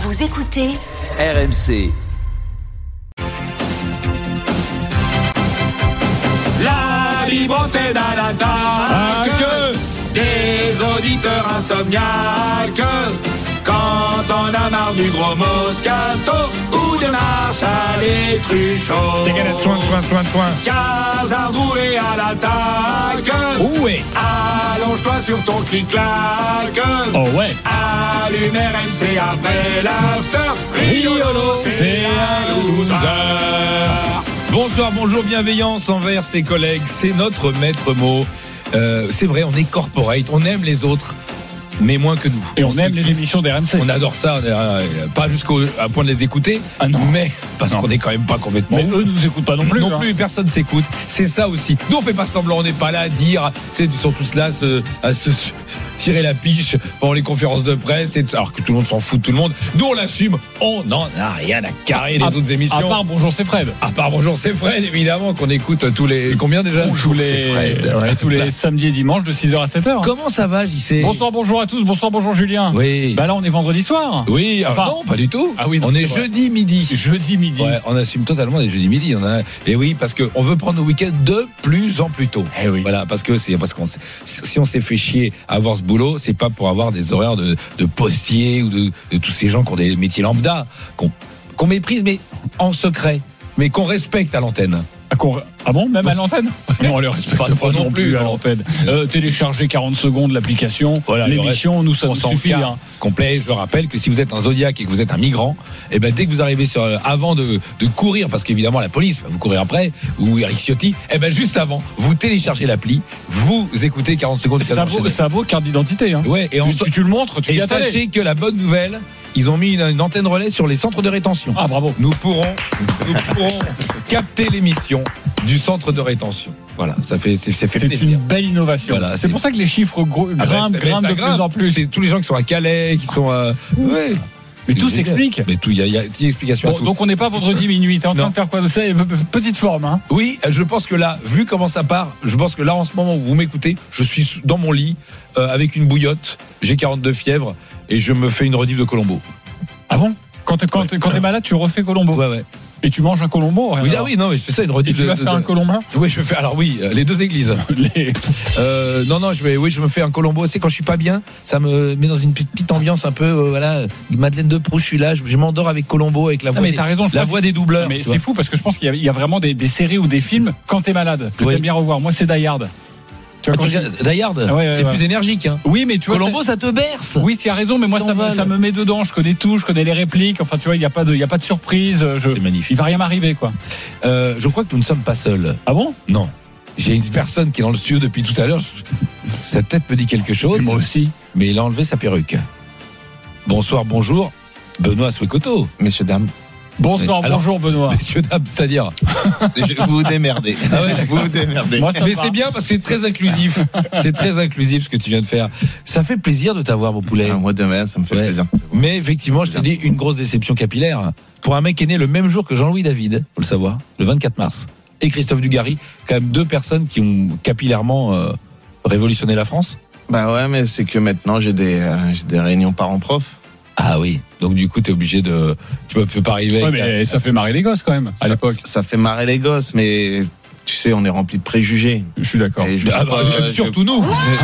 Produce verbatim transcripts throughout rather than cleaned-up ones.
Vous écoutez R M C. La liberté dans l'attaque des auditeurs insomniaques. Quand on a marre du gros Moscato ou de Marshall Truchot. Des galettes, soin, soin, soin, soin. Casardou est à l'attaque. Oh ouais. Allonge-toi sur ton clic-clac. Oh ouais. Allume R M C après l'after. Riolo, c'est un loser. Bonsoir, bonjour, bienveillance envers ses collègues. C'est notre maître mot. Euh, c'est vrai, on est corporate, on aime les autres, mais moins que nous. Et on, on aime les émissions d'R M C. On adore ça, euh, pas jusqu'au à point de les écouter, ah non. mais parce non. qu'on est quand même pas complètement. Mais eux ne nous écoutent pas non plus. Non hein. plus, personne s'écoute. C'est ça aussi. Nous on fait pas semblant, on n'est pas là à dire. C'est ils sont tous là à se, à se tirer la piche pendant les conférences de presse, et, alors que tout le monde s'en fout de tout le monde. Nous on l'assume, on n'en a rien à carrer des à, autres émissions. À part Bonjour c'est Fred. À part Bonjour c'est Fred, évidemment, qu'on écoute tous les combien déjà Bonjour tous les c'est Fred. Ouais, tous les samedis et dimanches de six heures à sept heures. Comment ça va, J C? Bonsoir, bonjour à tous. Bonsoir, bonjour Julien. Oui. Bah là on est vendredi soir. Oui, enfin, non, pas du tout. Ah oui, non, on est, est jeudi midi. Jeudi midi. Ouais, on assume totalement les jeudis midi. On a, et oui, parce qu'on veut prendre nos week-ends de plus en plus tôt. Eh oui. Voilà, parce que c'est parce qu'on si on s'est fait chier à avoir ce boulot, c'est pas pour avoir des horaires de, de postiers ou de, de tous ces gens qui ont des métiers lambda, qu'on, qu'on méprise, mais en secret, mais qu'on respecte à l'antenne. Ah, ah bon, même à l'antenne? Non, on les respecte pas, pas non plus à l'antenne. Euh, télécharger quarante secondes l'application, voilà, l'émission, nous ça nous suffit. Hein. Complet. Je rappelle que si vous êtes un Zodiac et que vous êtes un migrant, et ben dès que vous arrivez sur, avant de, de courir, parce qu'évidemment la police va vous courir après, ou Eric Ciotti, et ben juste avant, vous téléchargez l'appli, vous écoutez quarante secondes. Ça vaut, ça vaut carte d'identité. Hein. Ouais, et tu, on, tu, tu le montres, tu et sachez que la bonne nouvelle, ils ont mis une, une antenne relais sur les centres de rétention. Ah bravo. Nous pourrons, nous pourrons capter l'émission du centre de rétention. Voilà, ça fait, c'est, ça fait c'est plaisir. une belle innovation. Voilà, c'est, c'est pour ça que les chiffres gros, ah grimpent, ben, grimpent de grimpe. plus en plus. C'est tous les gens qui sont à Calais, qui sont à... Ouais. Mais tout s'explique. Mais tout, il y a, y a une explication bon, à tout. Donc on n'est pas vendredi minuit. T'es en train non. de faire quoi de ça? Petite forme, hein. Oui, je pense que là, vu comment ça part, je pense que là, en ce moment où vous m'écoutez, je suis dans mon lit euh, avec une bouillotte. J'ai quarante-deux fièvres et je me fais une rediff de Colombo. Ah bon? Quand t'es, quand, t'es, quand t'es malade, tu refais Colombo. Ouais, ouais. Et tu manges un Colombo? Oui, ah oui, non, mais je fais ça une rediff. Et tu vas de, faire de, un Colombin? Oui, je vais faire. Alors oui, les deux églises. les... Euh, non, non, je vais. Oui, je me fais un Colombo. C'est quand je suis pas bien, ça me met dans une petite ambiance un peu. Euh, voilà, Madeleine de Proust. Je suis là, je, je m'endors avec Colombo, avec la voix. Ah, mais des, t'as raison. La voix des doubleurs. Mais c'est vois. Fou parce que je pense qu'il y a, il y a vraiment des, des séries ou des films quand t'es malade que oui. T'aimes bien revoir. Moi, c'est Die Hard. Tu vois, ah, Die Hard, ah ouais, ouais, c'est ouais. plus énergique. Hein. Oui, mais tu vois, Colombo, ça te berce. Oui, tu as raison, mais moi, ça me, ça me met dedans. Je connais tout, je connais les répliques. Enfin, tu vois, il n'y a pas de, il y a pas de surprise. Je, c'est magnifique. Il va rien m'arriver, quoi. Euh, je crois que nous ne sommes pas seuls. Ah bon? Non. J'ai une personne qui est dans le studio depuis tout à l'heure. Sa tête me dit quelque chose. Et moi aussi. Mais il a enlevé sa perruque. Bonsoir, bonjour. Benoît Souekoto. Messieurs, dames. Bonsoir, alors, bonjour Benoît. Messieurs, dames, c'est-à-dire vous vous démerdez. Ah ouais, vous vous démerdez. Moi, mais c'est bien parce que c'est très inclusif. C'est très inclusif ce que tu viens de faire. Ça fait plaisir de t'avoir, mon poulet. Ah, moi de même, ça me fait ouais. plaisir. Mais effectivement, je te dis une grosse déception capillaire pour un mec qui est né le même jour que Jean-Louis David, faut le savoir, le vingt-quatre mars, et Christophe Dugarry, quand même deux personnes qui ont capillairement euh, révolutionné la France. Bah ouais, mais c'est que maintenant j'ai des euh, j'ai des réunions parents-prof. Ah oui, donc du coup t'es obligé de, tu peux pas arriver. Ouais, mais ça fait marrer les gosses quand même à l'époque. Ça, ça fait marrer les gosses, mais tu sais, on est rempli de préjugés. Je suis d'accord. Je ah bah, pas, surtout je... nous.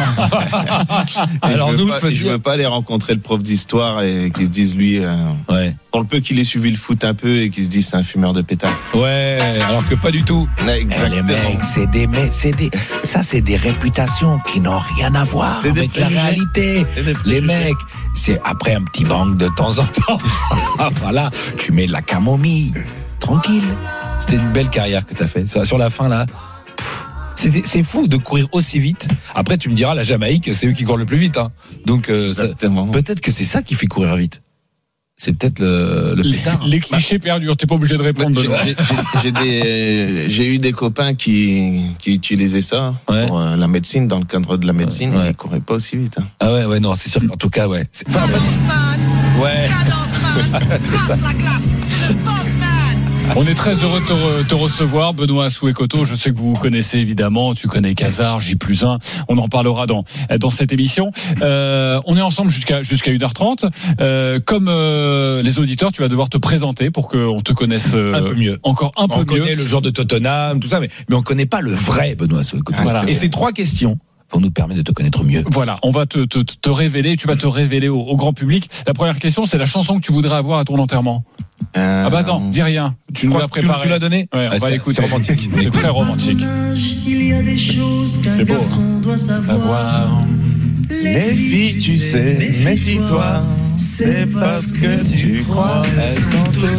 Alors je nous, pas, je dire... veux pas aller rencontrer le prof d'histoire et qu'ils se disent lui, euh, ouais. Pour le peu qu'il ait suivi le foot un peu et qu'ils se disent c'est un fumeur de pétard. Ouais, alors que pas du tout. Exactement. Eh, les mecs, c'est des, c'est des, ça c'est des réputations qui n'ont rien à voir c'est avec la réalité. Les mecs, c'est après un petit bang de temps en temps. Voilà, tu mets de la camomille, tranquille. C'était une belle carrière que tu as fait. Ça, sur la fin, là, pff, c'est, c'est fou de courir aussi vite. Après, tu me diras, la Jamaïque, c'est eux qui courent le plus vite. Hein. Donc, euh, ça, peut-être que c'est ça qui fait courir vite. C'est peut-être le, le les, pétard. Les clichés bah, perdurent, t'es pas obligé de répondre. Bah, j'ai, j'ai, j'ai, des, j'ai eu des copains qui, qui utilisaient ça ouais. pour euh, la médecine, dans le cadre de la médecine, ouais, ouais. et ils couraient pas aussi vite. Hein. Ah ouais, ouais, non, c'est sûr qu'en tout cas, ouais. C'est, enfin, en fait, ouais. C'est ça. On est très heureux de te, re- te recevoir, Benoît Soué-Coteau. Je sais que vous vous connaissez évidemment. Tu connais Casar, J plus un. On en parlera dans, dans cette émission. Euh, on est ensemble jusqu'à, jusqu'à une heure trente. Euh, comme euh, les auditeurs, tu vas devoir te présenter pour qu'on te connaisse euh, un peu mieux. Encore un peu on mieux. On connaît le genre de Tottenham, tout ça, mais, mais on ne connaît pas le vrai Benoît Soué-Coteau. Ah, voilà. Et ces trois questions pour nous permettre de te connaître mieux. Voilà, on va te, te, te révéler, tu vas te révéler au, au grand public. La première question, c'est la chanson que tu voudrais avoir à ton enterrement. Euh... Ah bah attends, dis rien. Tu nous l'as préparé. Tu l'as donné. Ouais, on ah, va l'écouter. C'est romantique. C'est très romantique. Il y a des choses qu'un c'est beau, garçon hein. doit savoir. Les filles, tu sais, méfie-toi. C'est parce que tu crois. Elles sont toutes.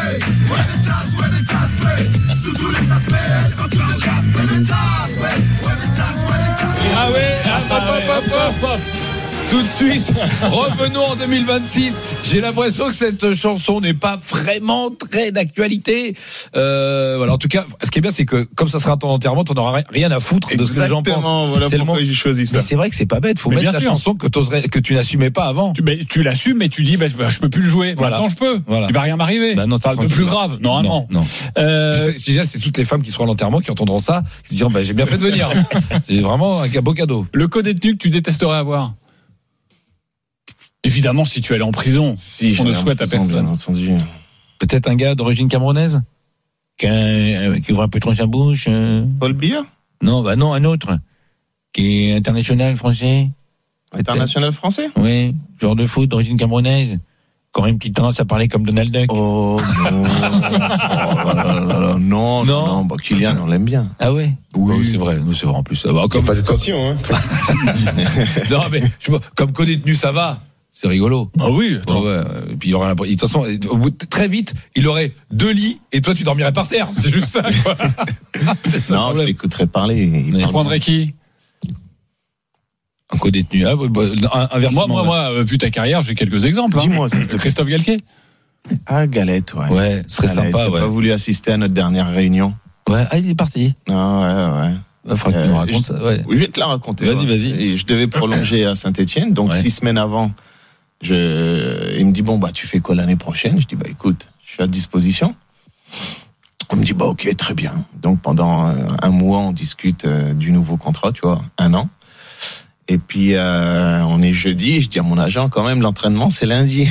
Ah ouais, hop, hop, hop, hop, hop. Tout de suite, revenons en deux mille vingt-six. J'ai l'impression que cette chanson n'est pas vraiment très d'actualité. Euh, voilà, en tout cas, ce qui est bien, c'est que comme ça sera ton enterrement, tu n'auras rien à foutre de ce que les gens pensent. Voilà c'est pourquoi j'ai choisi ça. Mais c'est vrai que c'est pas bête. Faut mais mettre la sûr. chanson que, que tu n'assumais pas avant. Tu, mais tu l'assumes, mais tu dis, bah, je peux plus le jouer. Voilà. Maintenant, je peux. Voilà. Il va rien m'arriver. Bah non, c'est le plus grave, normalement. Non. non. Euh... Tu sais, c'est toutes les femmes qui seront à l'enterrement qui entendront ça, qui se diront, bah, j'ai bien fait de venir. C'est vraiment un beau cadeau. Le co-détenu que tu détesterais avoir. Évidemment, si tu allais en prison, si on ne souhaite à personne. Bien entendu. Peut-être un gars d'origine camerounaise qui, a, qui ouvre un peu trop sa bouche. Euh... Paul Biya ? Non, bah non, un autre qui est international français. International français ? Oui, joueur de foot d'origine camerounaise. Qui aurait une petite tendance à parler comme Donald Duck. Oh non, oh, non, non, non, bah, Kylian, on l'aime bien. Ah ouais. Oui, oui c'est vrai, nous c'est vrai en plus. Bah, comme pas d'attention, hein. Non mais je sais pas, comme co-détenu ça va. C'est rigolo. Ah oui. Ouais, ouais. Et puis il aurait de toute façon, très vite, il aurait deux lits et toi tu dormirais par terre. C'est juste ça. Quoi. C'est ça non, je l'écouterais parler. Tu prendrais qui? Un co-détenu. Ah, bah, inversement. Moi, moi, moi, vu ta carrière, j'ai quelques exemples. Dis-moi, hein. Christophe Galtier. Ah, Galette, ouais. Ouais, ce serait Galette, sympa. J'ai ouais. pas voulu assister à notre dernière réunion. Ouais, ah, il est parti. Ah, ouais, ouais. Il faudra que tu nous racontes ça. Ouais. Oui, je vais te la raconter. Vas-y, ouais. vas-y. Et je devais prolonger à Saint-Etienne, donc ouais. six semaines avant. Je... Il me dit, bon, bah, tu fais quoi l'année prochaine? Je dis, bah, écoute, je suis à disposition. On me dit, bah, ok, très bien. Donc, pendant un mois, on discute du nouveau contrat, tu vois, un an. Et puis, euh, on est jeudi, je dis à mon agent, quand même, l'entraînement, c'est lundi.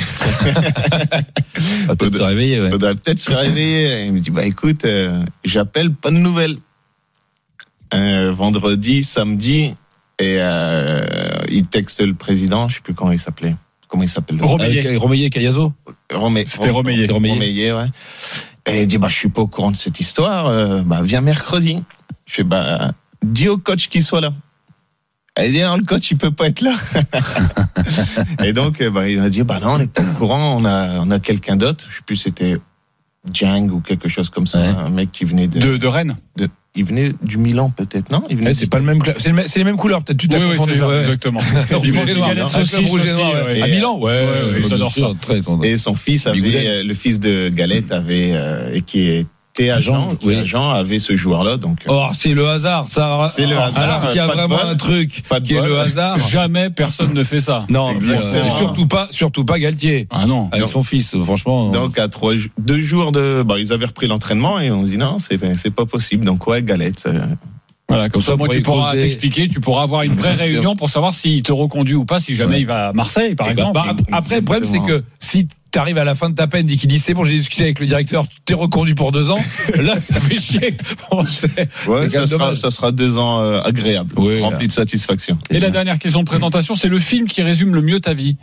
Va peut-être se réveiller, ouais. Faudrait peut-être se réveiller. Il me dit, bah, écoute, euh, j'appelle, pas de nouvelles. Euh, vendredi, samedi, et euh, il texte le président, je sais plus comment il s'appelait. Comment il s'appelle? Romeillet. Romeillet, Cayazo? Romeillet. C'était Romeillet. Romeillet, ouais. Et il dit, bah, je suis pas au courant de cette histoire, euh, bah, viens mercredi. Je fais, bah, dis au coach qu'il soit là. Elle dit, non, le coach, il peut pas être là. Et donc, bah, il m'a dit, bah, non, on n'est pas au courant, on a, on a quelqu'un d'autre. Je sais plus, c'était Jang ou quelque chose comme ça. Ouais. Un mec qui venait de. De, de Rennes? De, il venait du Milan, peut-être, non? Il venait ouais, c'est pas le même, c'est, le, c'est les mêmes couleurs, peut-être, tu t'as oui, confondu. Oui, c'est ça, ouais. Exactement. Rouge et noir, hein, saucisse, rouge et noir, ouais. À Milan? Ouais, ouais, ouais, ils adorent ça. Très, et son fils avait, euh, le fils de Galette avait, euh, et qui est, T'es agent, agent, qui oui. agent avait ce joueur-là, donc. Oh, c'est le hasard, ça. C'est le hasard. Alors s'il y a vraiment un truc qui est le hasard. Jamais personne ne fait ça. Non, euh, surtout pas, surtout pas Galtier. Ah non. Avec son fils, franchement. Donc à trois, deux jours de, bah ils avaient repris l'entraînement et on dit non, c'est, c'est pas possible. Donc ouais, Galette. Ça... Voilà, comme, comme ça, ça moi tu pourras poser... t'expliquer, tu pourras avoir une vraie réunion pour savoir s'il te reconduit ou pas, si jamais ouais. il va à Marseille, par et exemple. Bah, bah, après, le problème c'est que si t'arrives à la fin de ta peine et qu'il dit c'est bon, j'ai discuté avec le directeur, t'es reconduit pour deux ans, là ça fait chier. Bon, c'est, ouais, c'est ça, sera, ça sera deux ans euh, agréables, oui, remplis là. de satisfaction. Et la dernière question de présentation, c'est le film qui résume le mieux ta vie.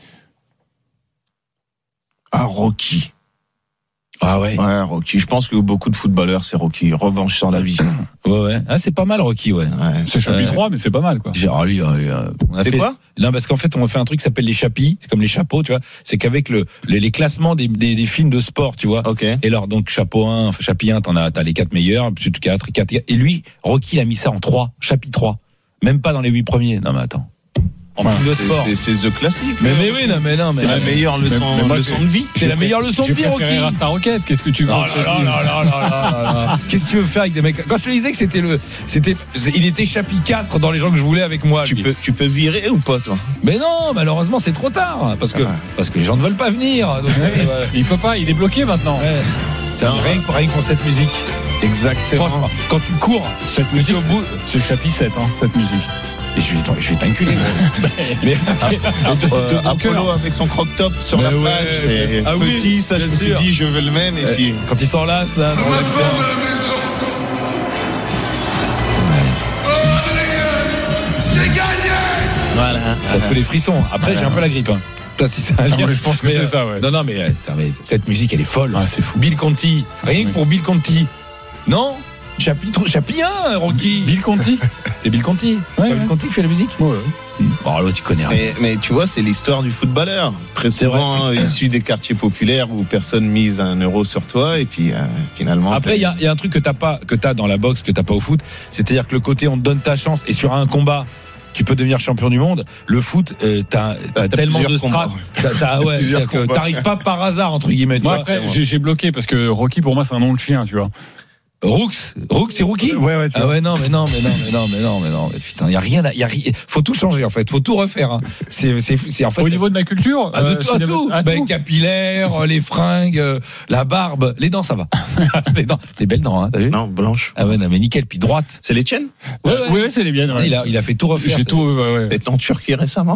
Ah, Rocky. Ah ouais. Ouais, Rocky. Je pense que beaucoup de footballeurs, c'est Rocky. Revanche sur la vie. Ouais, ouais. Ah, c'est pas mal, Rocky, ouais. ouais. C'est chapitre euh, trois, mais c'est pas mal, quoi. Ah, lui, euh, on a c'est fait... quoi? Non, parce qu'en fait, on a fait un truc qui s'appelle les chapis. C'est comme les chapeaux, tu vois. C'est qu'avec le, les, les classements des, des, des films de sport, tu vois. Ok. Et alors, donc, chapeau un, enfin, chapitre un, t'en as, t'as les quatre meilleurs, plus quatre, et quatre. Et lui, Rocky, il a mis ça en trois. Chapitre trois. Même pas dans les huit premiers. Non, mais attends. En enfin, film de sport. C'est, c'est, c'est the classique. Mais, mais oui, non, mais non, mais. C'est la meilleure leçon, mais, mais moi, leçon de vie. C'est la meilleure leçon de vie, Rocky. J'ai Rasta Rocket. Qu'est-ce que tu veux? Non, non, non, non, non, non. Qu'est-ce que tu veux faire avec des mecs? Quand je te disais que c'était le, c'était, il était chapitre quatre dans les gens que je voulais avec moi. Tu peux, tu peux virer ou pas, toi? Mais non, malheureusement, c'est trop tard. Parce que, ah. parce que les gens ne veulent pas venir. Donc, ouais, ouais. Il peut pas, il est bloqué maintenant. Ouais. Putain, rien, que- rien que pour cette musique. Exactement. Franchement, quand tu cours, Cette musique, au bout, c'est chapitre sept, hein, cette musique. et je vais t'en- je vais t'enculer. Mais Euh, Apollo avec son croc-top sur Mais la ouais, plage, c'est ah oui, petit, ça je bien me suis sûr. dit je veux le même et Euh, puis quand il s'enlace là dans l'acteur. voilà. Ça fait les frissons. Après, j'ai un peu la grippe. Hein. Toi, si ça a un Non, lien. mais je pense que Mais, c'est euh, ça, ouais. Non, non, mais, attends, mais cette musique, elle est folle. Ah, c'est fou. Bill Conti. Rien que Oui. pour Bill Conti. Non Chapitre, chapitre un, Rocky. Bill Conti. C'est Bill Conti. Ouais, C'est ouais. Bill Conti qui fait la musique. Ouais. Oh, là, tu connais rien. Mais, mais tu vois, c'est l'histoire du footballeur. Très C'est souvent hein, issu des quartiers populaires où personne mise un euro sur toi et puis euh, finalement. Après, il y a, y a un truc que t'as pas, que t'as dans la boxe, que t'as pas au foot. C'est-à-dire que le côté, on te donne ta chance et sur un combat, tu peux devenir champion du monde. Le foot, euh, t'as, t'as, T'as tellement de plusieurs strates. combats. T'as, t'as- ouais, Plusieurs c'est-à-dire que combats. t'arrives pas par hasard, entre guillemets. tu Moi, vois. après, j'ai, j'ai bloqué parce que Rocky, pour moi, c'est un nom de chien, tu vois. Rooks, Rooks, c'est Rookie. Ouais, ouais, tu Ah vois. ouais, non, mais non, mais non, mais non, mais non, mais non, mais putain, y a rien, à- y a rien, faut tout changer en fait, faut tout refaire. Hein. C'est, c'est, c'est en fait. Au c'est- niveau de ma culture, ah, de euh, tout, à cinéma- tout, à ben, tout. capillaire, les fringues, euh, la barbe, les dents, ça va. les dents, les belles dents, hein, t'as vu? Non, blanche. Ah ouais, non, mais nickel, puis droite. C'est les tiennes? Ouais, Euh, ouais. ouais, ouais, c'est les miennes. ouais. Il a, il a fait tout refaire. J'ai c'est- tout. ouais, ouais. T'es en Turquie récemment?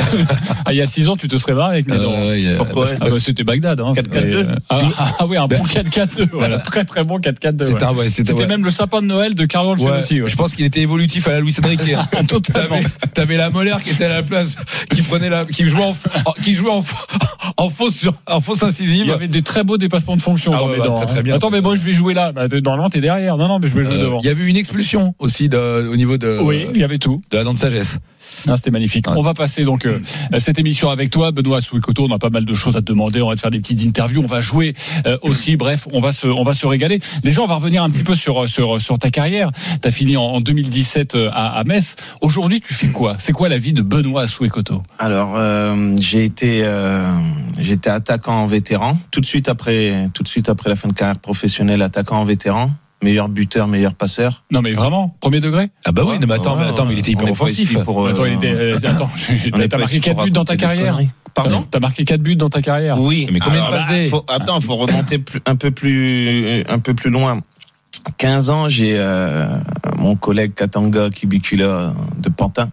Ah, il y a six ans, tu te serais barré avec mes Euh, dents. ouais, il a- Pourquoi? parce- Ah bah c'était Bagdad. Hein, quatre quatre deux. C'était, euh, ah, ah oui, un bon quatre quatre deux. Voilà, très très bon quatre quatre deux. C'était ouais. un, ouais, c'était, C'était ouais. même le sapin de Noël de Carlo Ouais, Ancelotti. Ouais. je pense qu'il était évolutif à la Luis Enrique. Totalement. T'avais, t'avais la molaire qui était à la place, qui prenait la, qui jouait en, en- qui jouait en, en fausse, en fausse incisive. Il y avait des très beaux dépassements de fonction Ah dans ouais, mes bah, dents. très, très hein. bien. Attends, mais moi je vais jouer là. Bah, t'es- normalement t'es derrière. Non, non, mais je vais jouer Euh, devant. Il y avait eu une expulsion aussi de, au niveau de, Oui, il y avait tout. de la dent de sagesse. Ah, c'était magnifique. Ouais. On va passer donc euh, cette émission avec toi, Benoît Souekoto. On a pas mal de choses à te demander. On va te faire des petites interviews. On va jouer euh, aussi. Bref, on va se, on va se régaler. Déjà, on va revenir un petit peu sur sur sur ta carrière. T'as fini en, en deux mille dix-sept à, à Metz. Aujourd'hui, tu fais quoi? C'est quoi la vie de Benoît Souekoto? Alors, euh, j'ai été, euh, j'étais attaquant en vétéran. Tout de suite après, tout de suite après la fin de carrière professionnelle, attaquant en vétéran, meilleur buteur, meilleur passeur. Non, mais vraiment, premier degré. Ah bah oui, Ouais, non, mais attends, ouais, mais attends, mais il était on hyper est pas offensif. ici pour, euh, Attends, il était. euh, attends, j'ai- j'ai- on est t'as pas marqué ici pour quatre buts dans ta raconter des carrière. conneries. Pardon? T'as marqué quatre buts dans ta carrière. Oui. Mais combien de Alors passes là, D faut, Attends, faut remonter plus, un peu plus, un peu plus loin. quinze ans, j'ai euh, mon collègue Katanga Kibikula de Pantin.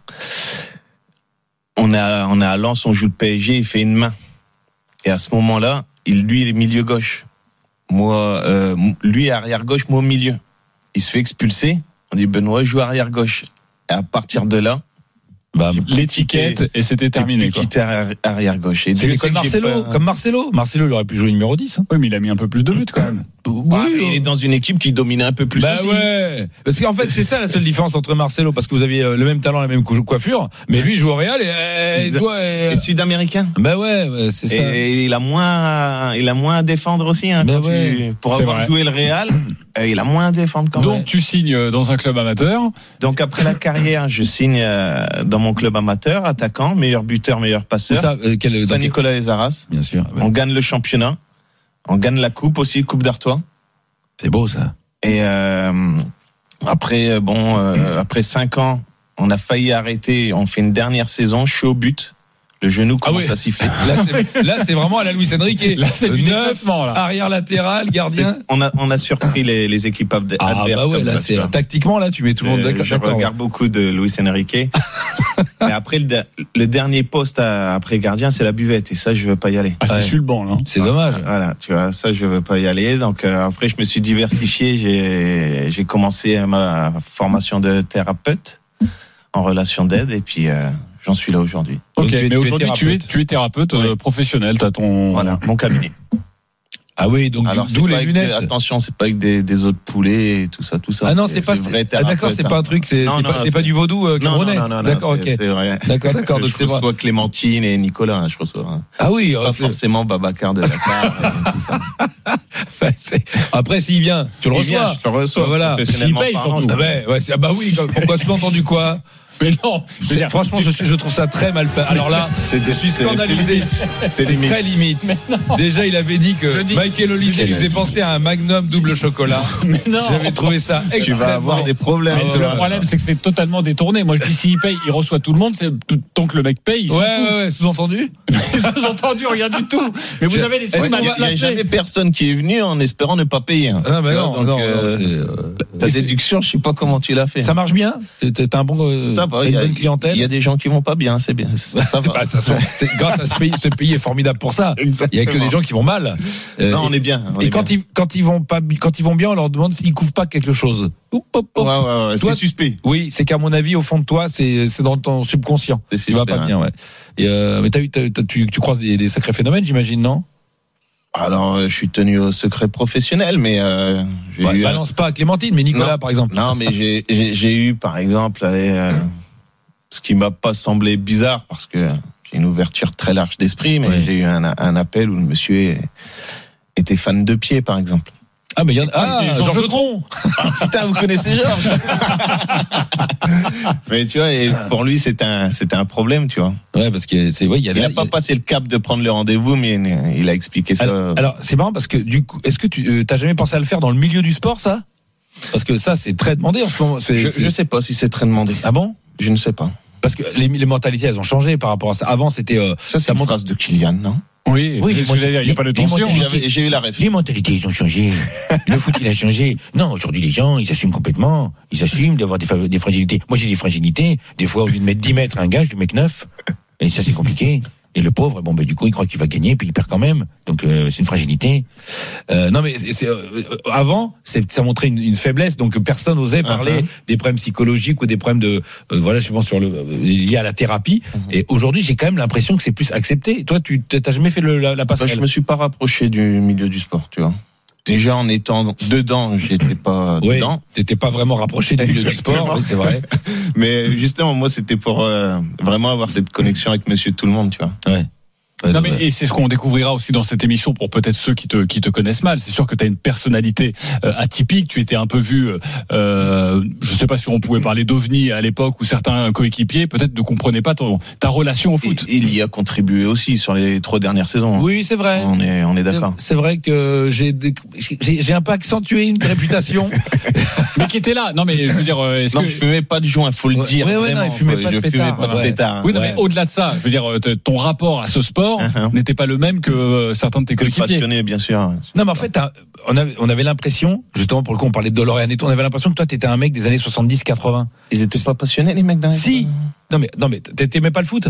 On est à, on est à Lens, on joue le P S G, il fait une main. Et à ce moment-là, il, lui, il est milieu gauche. Moi, euh, lui est arrière gauche, moi au milieu. Il se fait expulser. On dit Benoît joue arrière gauche. Et à partir de là, Bah, L'étiquette et c'était terminé. Quoi. Quitter arrière gauche. Et c'est Dieu comme sait que j'ai Marcelo, pas- comme Marcelo. Marcelo, il aurait pu jouer numéro dix. Hein. Oui, mais il a mis un peu plus de buts quand même. Ah, il est dans une équipe qui dominait un peu plus. Bah aussi. ouais. Parce qu'en fait, c'est ça la seule différence entre Marcelo, parce que vous aviez euh, le même talent, la même cou- coiffure, mais lui il joue au Real et, euh, et toi. euh, Et sud-américain. Bah ouais, ouais, c'est ça. Et il a moins, il a moins à défendre aussi. Hein, Ben quand ouais. tu- pour C'est avoir vrai. joué le Real, euh, il a moins à défendre quand Donc même. tu signes dans un club amateur. Donc après la carrière, je signe euh, dans mon club amateur, attaquant, meilleur buteur, meilleur C'est passeur. ça, euh, quel, dans quel- Saint-Nicolas les Arras. Bien sûr. Ouais. On gagne le championnat, on gagne la coupe aussi, Coupe d'Artois. C'est beau ça. Et euh, après, euh, bon, euh, après cinq ans, on a failli arrêter. On fait une dernière saison. Je suis au but. Le genou Ah commence oui. à siffler. Là, c'est, là, c'est vraiment à la Luis Enrique. Là, c'est du neuf, déplacement, là. arrière latéral, gardien. C'est- On a, on a surpris les, les équipes adverses. Ah bah ouais, comme là, ça, c'est tu vois. tactiquement là, tu mets tout le monde Euh, d'accord. Je d'accord. regarde beaucoup de Luis Enrique. Mais après, le, de- le dernier poste à- après gardien, c'est la buvette. Et ça, je veux pas y aller. Ah, c'est Ouais. sur le banc là. C'est dommage. Voilà, tu vois, ça, je veux pas y aller. Donc, euh, après, je me suis diversifié. J'ai, j'ai commencé ma formation de thérapeute en relation d'aide. Et puis, euh, j'en suis là aujourd'hui. Ok, Donc, tu es- tu mais es aujourd'hui tu es, thérapeute. tu es thérapeute euh, Oui. professionnel. T'as ton. Voilà, mon cabinet. Ah oui, donc Alors, d'où c'est pas les avec lunettes. des- attention, c'est pas avec des, des autres poulets et tout ça, tout ça. Ah non, c'est pas. vrai Ah d'accord, c'est thérapeute, pas hein. un truc, c'est, Non, c'est non, pas, c'est c'est- pas du vaudou euh, Non, camerounais. non, non, non, D'accord, c'est, ok. c'est vrai. D'accord, d'accord. Donc Je c'est pas. reçois Clémentine et Nicolas, hein, je reçois. hein. Ah oui. Pas euh, c'est- forcément Babacar de Dakar. et tout ça. Enfin, c'est- Après, s'il vient, tu le Il vient, reçois. je le reçois. Voilà. professionnellement S'il paye, parlant, surtout. je- Ah ben, ouais, c'est- ah bah oui. comme- Pourquoi sous-entendu quoi? Mais non, je veux dire, franchement, je, suis, je trouve ça très mal. Alors là, C'est je suis scandalisé. C'est C'est limite. très limite. Déjà, il avait dit que dis- Michael Olivier lui faisait penser à un Magnum double chocolat. Mais non. J'avais trouvé ça Tu extrêmement. vas avoir des problèmes. Mais tu le vois. problème, c'est que c'est totalement détourné. Moi, je dis, s'il paye, il reçoit tout le monde. C'est tout, tant que le mec paye. Il Ouais, ouais, ouais, sous-entendu. J'ai entendu rien du tout. Mais vous Je- avez l'esprit est-ce mal qu'on va- Il n'y a placé. jamais personne qui est venu en espérant ne pas payer. hein. Ah, mais Tu vois, non, donc, non, euh, non, c'est, euh, ta et c'est- déduction, je sais pas comment tu l'as fait. Ça marche bien. C'est- T'as un bon, euh, Ça va, t'as il une y a- bonne clientèle. Il y a des gens qui vont pas bien, c'est bien. Ça va. Bah, de toute façon, c'est- grâce à ce pays, ce pays est formidable pour ça. Il y a que des gens qui vont mal. Euh, Non, et- on est bien. on Et est quand bien. ils, quand ils vont pas, bi- quand ils vont bien, on leur demande s'ils couvrent pas quelque chose. Oup, hop, hop. Ouais, ouais, ouais, Toi- c'est suspect. Oui, c'est qu'à mon avis, au fond de toi, c'est, c'est dans ton subconscient. C'est Tu vas suspect, pas ouais. bien, ouais. Et euh, mais t'as eu, t'as- t'as- tu, tu croises des, des sacrés phénomènes, j'imagine, non? Alors, euh, je suis tenu au secret professionnel, mais euh, j'ai Ouais, eu. un- balance pas Clémentine, mais Nicolas, Non. par exemple. Non, mais j'ai, j'ai, j'ai eu, par exemple, allez, euh, ce qui m'a pas semblé bizarre parce que j'ai une ouverture très large d'esprit, mais Ouais. j'ai eu un, un appel où le monsieur est- était fan de pied, par exemple. Ah, mais il y en a, c'est ah, Georges Georges Letron. Putain, vous connaissez Georges. Mais tu vois, et pour lui, c'était un, c'était un problème, tu vois. Ouais, parce que c'est, ouais, il y a Il là- n'a pas il y a- passé le cap de prendre le rendez-vous, mais il a expliqué ça. Alors, alors, c'est marrant parce que du coup, est-ce que tu, euh, t'as jamais pensé à le faire dans le milieu du sport, ça? Parce que ça, c'est très demandé en ce moment. C'est, je, c'est- je sais pas si c'est très demandé. Ah bon? Je ne sais pas. Parce que les, les mentalités, elles ont changé par rapport à ça. Avant, c'était, euh, Ça, c'est ça une montre- phrase de Kylian, non? Oui, Oui, je les voulais dire, il n'y a pas de les- les tension. mentalités- J'avais- J'ai eu la ref. Les mentalités, ils ont changé. Le foot, il a changé. Non, aujourd'hui, les gens, ils s'assument complètement. Ils assument d'avoir des, fa- des fragilités. Moi, j'ai des fragilités. Des fois, au lieu de mettre dix mètres un gars, je lui mets que neuf. Et ça, c'est compliqué. Et le pauvre, bon, ben, du coup, il croit qu'il va gagner, puis il perd quand même. Donc, euh, c'est une fragilité. Euh, non, mais c'est, c'est, euh, avant, c'est, ça montrait une, une faiblesse. Donc, personne n'osait parler Uh-huh. des problèmes psychologiques ou des problèmes de, euh, voilà, je pense sur le, euh, liés à la thérapie. Uh-huh. Et aujourd'hui, j'ai quand même l'impression que c'est plus accepté. Toi, tu, t'as jamais fait le, la, la Bah, passerelle? je me suis pas rapproché du milieu du sport, tu vois. Déjà en étant dedans, j'étais pas Oui, dedans. t'étais pas vraiment rapproché du milieu du sport, Exactement. oui, c'est vrai. Mais justement, moi, c'était pour euh, vraiment avoir cette connexion avec Monsieur Tout le Monde, tu vois. Ouais. Non, mais, et c'est ce qu'on découvrira aussi dans cette émission pour peut-être ceux qui te, qui te connaissent mal. C'est sûr que tu as une personnalité euh, atypique. Tu étais un peu vu, euh, je sais pas si on pouvait parler d'ovni à l'époque où certains coéquipiers peut-être ne comprenaient pas ton, ta relation au foot. Il, il y a contribué aussi sur les trois dernières saisons. Oui, c'est vrai. On est, on est d'accord. C'est vrai que j'ai, des- j'ai, j'ai un peu accentué une réputation. Mais qui était là. Non, mais je veux dire, euh, est-ce Non, que. je fumais pas de joint, faut le Ouais, dire. ouais, ouais, vraiment, non, il fumait quoi. pas de je pétard, fumais pas de ouais. pétard. Oui, non, Ouais. mais au-delà de ça, je veux dire, euh, t- ton rapport à ce sport Uh-huh. n'était pas le même que euh, certains de tes Que le coéquipiers. passionné, bien sûr. Non, mais en fait, t'as- on avait, on avait l'impression, justement, pour le coup, on parlait de DeLorean et tout, on avait l'impression que toi, t'étais un mec des années soixante-dix quatre-vingts. Ils étaient pas passionnés, les mecs d'un. Si. Non, mais, non, mais t'aimais pas le foot?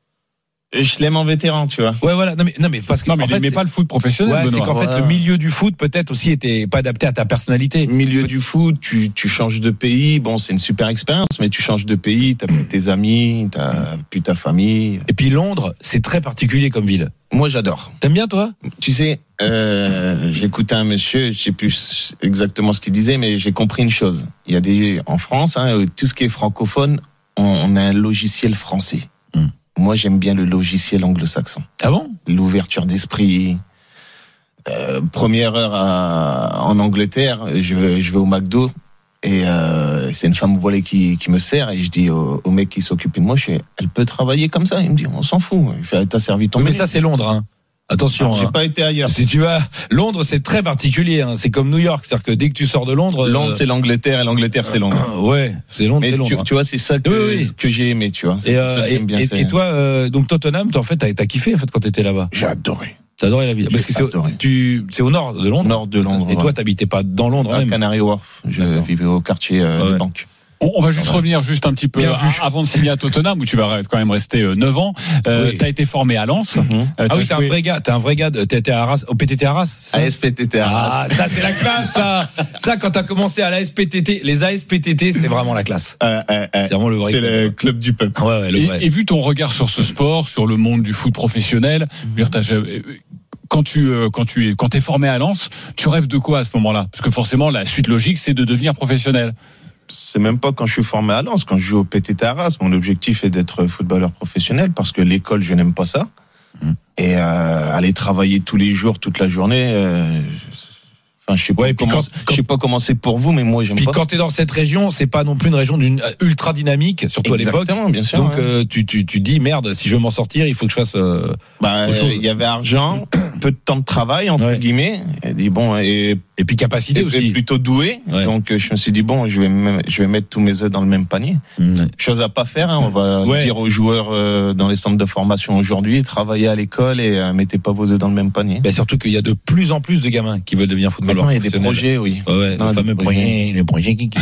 Je l'aime en vétéran, tu vois. Ouais, voilà. Non, mais, non, mais parce que, Non, mais en il fait, n'aimait c'est- pas le foot professionnel, ouais, c'est Benoît. qu'en fait, Voilà. le milieu du foot, peut-être aussi, était pas adapté à ta personnalité. Milieu du foot, tu, tu changes de pays. Bon, c'est une super expérience, mais tu changes de pays, t'as plus tes amis, t'as plus ta famille. Et puis Londres, c'est très particulier comme ville. Moi, j'adore. T'aimes bien, toi? Tu sais, euh, j'écoutais un monsieur, je sais plus exactement ce qu'il disait, mais j'ai compris une chose. Il y a des, en France, hein, tout ce qui est francophone, on, on a un logiciel français. Hmm. Moi, j'aime bien le logiciel anglo-saxon. Ah bon? L'ouverture d'esprit. Euh, première heure à, en Angleterre, je vais, je vais au McDo et euh, c'est une femme voilée qui, qui me sert et je dis au, au mec qui s'occupe de moi, je fais, elle peut travailler comme ça? Il me dit, on s'en fout. Il fait, t'as servi ton Oui, mais menu. ça, c'est Londres, hein. Attention. Alors, j'ai hein. pas été ailleurs. Si tu vas, Londres, c'est très particulier, hein. C'est comme New York. C'est-à-dire que dès que tu sors de Londres. Londres, euh, c'est l'Angleterre et l'Angleterre, c'est Londres. Ouais, c'est Londres, Mais c'est Londres. tu, hein. tu vois, c'est ça que, Oui, oui. que j'ai aimé, tu vois. C'est Et, pour euh, ça que et, j'aime bien et- ça. et toi, euh, donc Tottenham, toi, en fait, t'as, t'as kiffé en fait quand t'étais là-bas. J'ai adoré. T'as adoré la ville. Parce que J'ai c'est, adoré. tu, c'est au nord de Londres. Nord de Londres. Et toi, ouais. t'habitais pas dans Londres à même. Canary Wharf. Je D'accord. vivais au quartier euh, Ouais. des banques. On on va juste revenir juste un petit peu Bien a- vu. avant de signer à Tottenham où tu vas quand même rester euh, neuf ans. Euh, Oui. Tu as été formé à Lens. Mhm. Euh, Ah t'as oui, t'es un joué- vrai gars. T'es un vrai gars. de- T'étais à Arras, au P T T Arras. c'est ça A S P T T Ah, ça c'est la classe, ça. Ça, quand t'as commencé à l'A S P T T, les A S P T T, c'est vraiment la classe. Euh, euh, euh, C'est vraiment le vrai. c'est le club du peuple. Ouais, ouais, le vrai. Et, et vu ton regard sur ce sport, sur le monde du foot professionnel, je veux dire, t'as jamais- quand tu euh, quand tu es quand t'es formé à Lens, tu rêves de quoi à ce moment-là? Parce que forcément, la suite logique, c'est de devenir professionnel. C'est même pas quand je suis formé à Lens, quand je joue au P T T Arras. Mon objectif est d'être footballeur professionnel parce que l'école, je n'aime pas ça. Mm. Et euh, aller travailler tous les jours, toute la journée, euh, Enfin, je sais pas Ouais, puis comment, quand- je sais pas comment c'est pour vous, mais moi j'aime Puis pas. quand t'es dans cette région, c'est pas non plus une région d'une ultra dynamique, surtout à l'époque. Exactement, bien sûr. Donc ouais. euh, tu tu tu dis merde, si je veux m'en sortir, il faut que je fasse. Euh... bah, autre chose. il y avait argent, peu de temps de travail entre Ouais. guillemets. Et dit bon et, Et puis capacité et- aussi. et plutôt doué. Ouais. Donc euh, je me suis dit bon, je vais me- je vais mettre tous mes œufs dans le même panier. Mmh. Chose à pas faire. Hein, on va Ouais. dire aux joueurs euh, dans les centres de formation aujourd'hui, travaillez à l'école et euh, mettez pas vos œufs dans le même panier. Ben surtout qu'il y a de plus en plus de gamins qui veulent devenir footballeurs. Maintenant, il y a des professionnels. projets, oui. Ouais, ouais, Non, le des fameux projets. projet, le projet qui.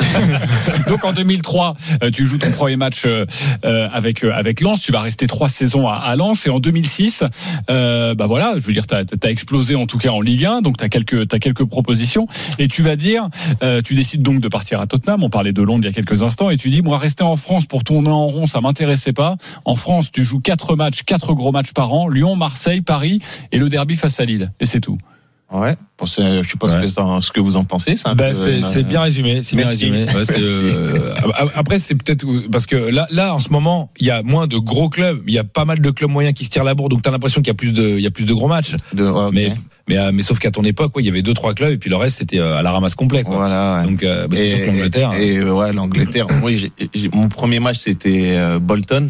Donc en deux mille trois, euh, tu joues ton premier match euh, euh, avec euh, avec Lens. Tu vas rester trois saisons à, à Lens. Et en deux mille six, euh, bah voilà, je veux dire, t'as as explosé en tout cas en Ligue un. Donc t'as quelques t'as quelques propositions. Et tu vas dire, euh, tu décides donc de partir à Tottenham. On parlait de Londres il y a quelques instants. Et tu dis, moi rester en France pour tourner en rond, ça m'intéressait pas. En France, tu joues quatre matchs, quatre gros matchs par an. Lyon, Marseille, Paris et le derby face à Lille. Et c'est tout. Ouais. Pour ce, je sais pas Ouais. ce, que, ce que vous en pensez. C'est, un Ben peu, c'est euh, c'est bien résumé, c'est bien Merci. résumé. Ouais, c'est, euh, après c'est peut-être parce que là là en ce moment il y a moins de gros clubs, il y a pas mal de clubs moyens qui se tirent la bourre, donc t'as l'impression qu'il y a plus de il y a plus de gros matchs. De, ouais, ok. Mais mais euh, mais sauf qu'à ton époque, ouais, il y avait deux trois clubs et puis le reste c'était euh, à la ramasse complet quoi. Voilà. Ouais. Donc euh, bah, c'est sûr que l'Angleterre. Et, et ouais, l'Angleterre. Moi, j'ai, j'ai, mon premier match c'était euh, Bolton.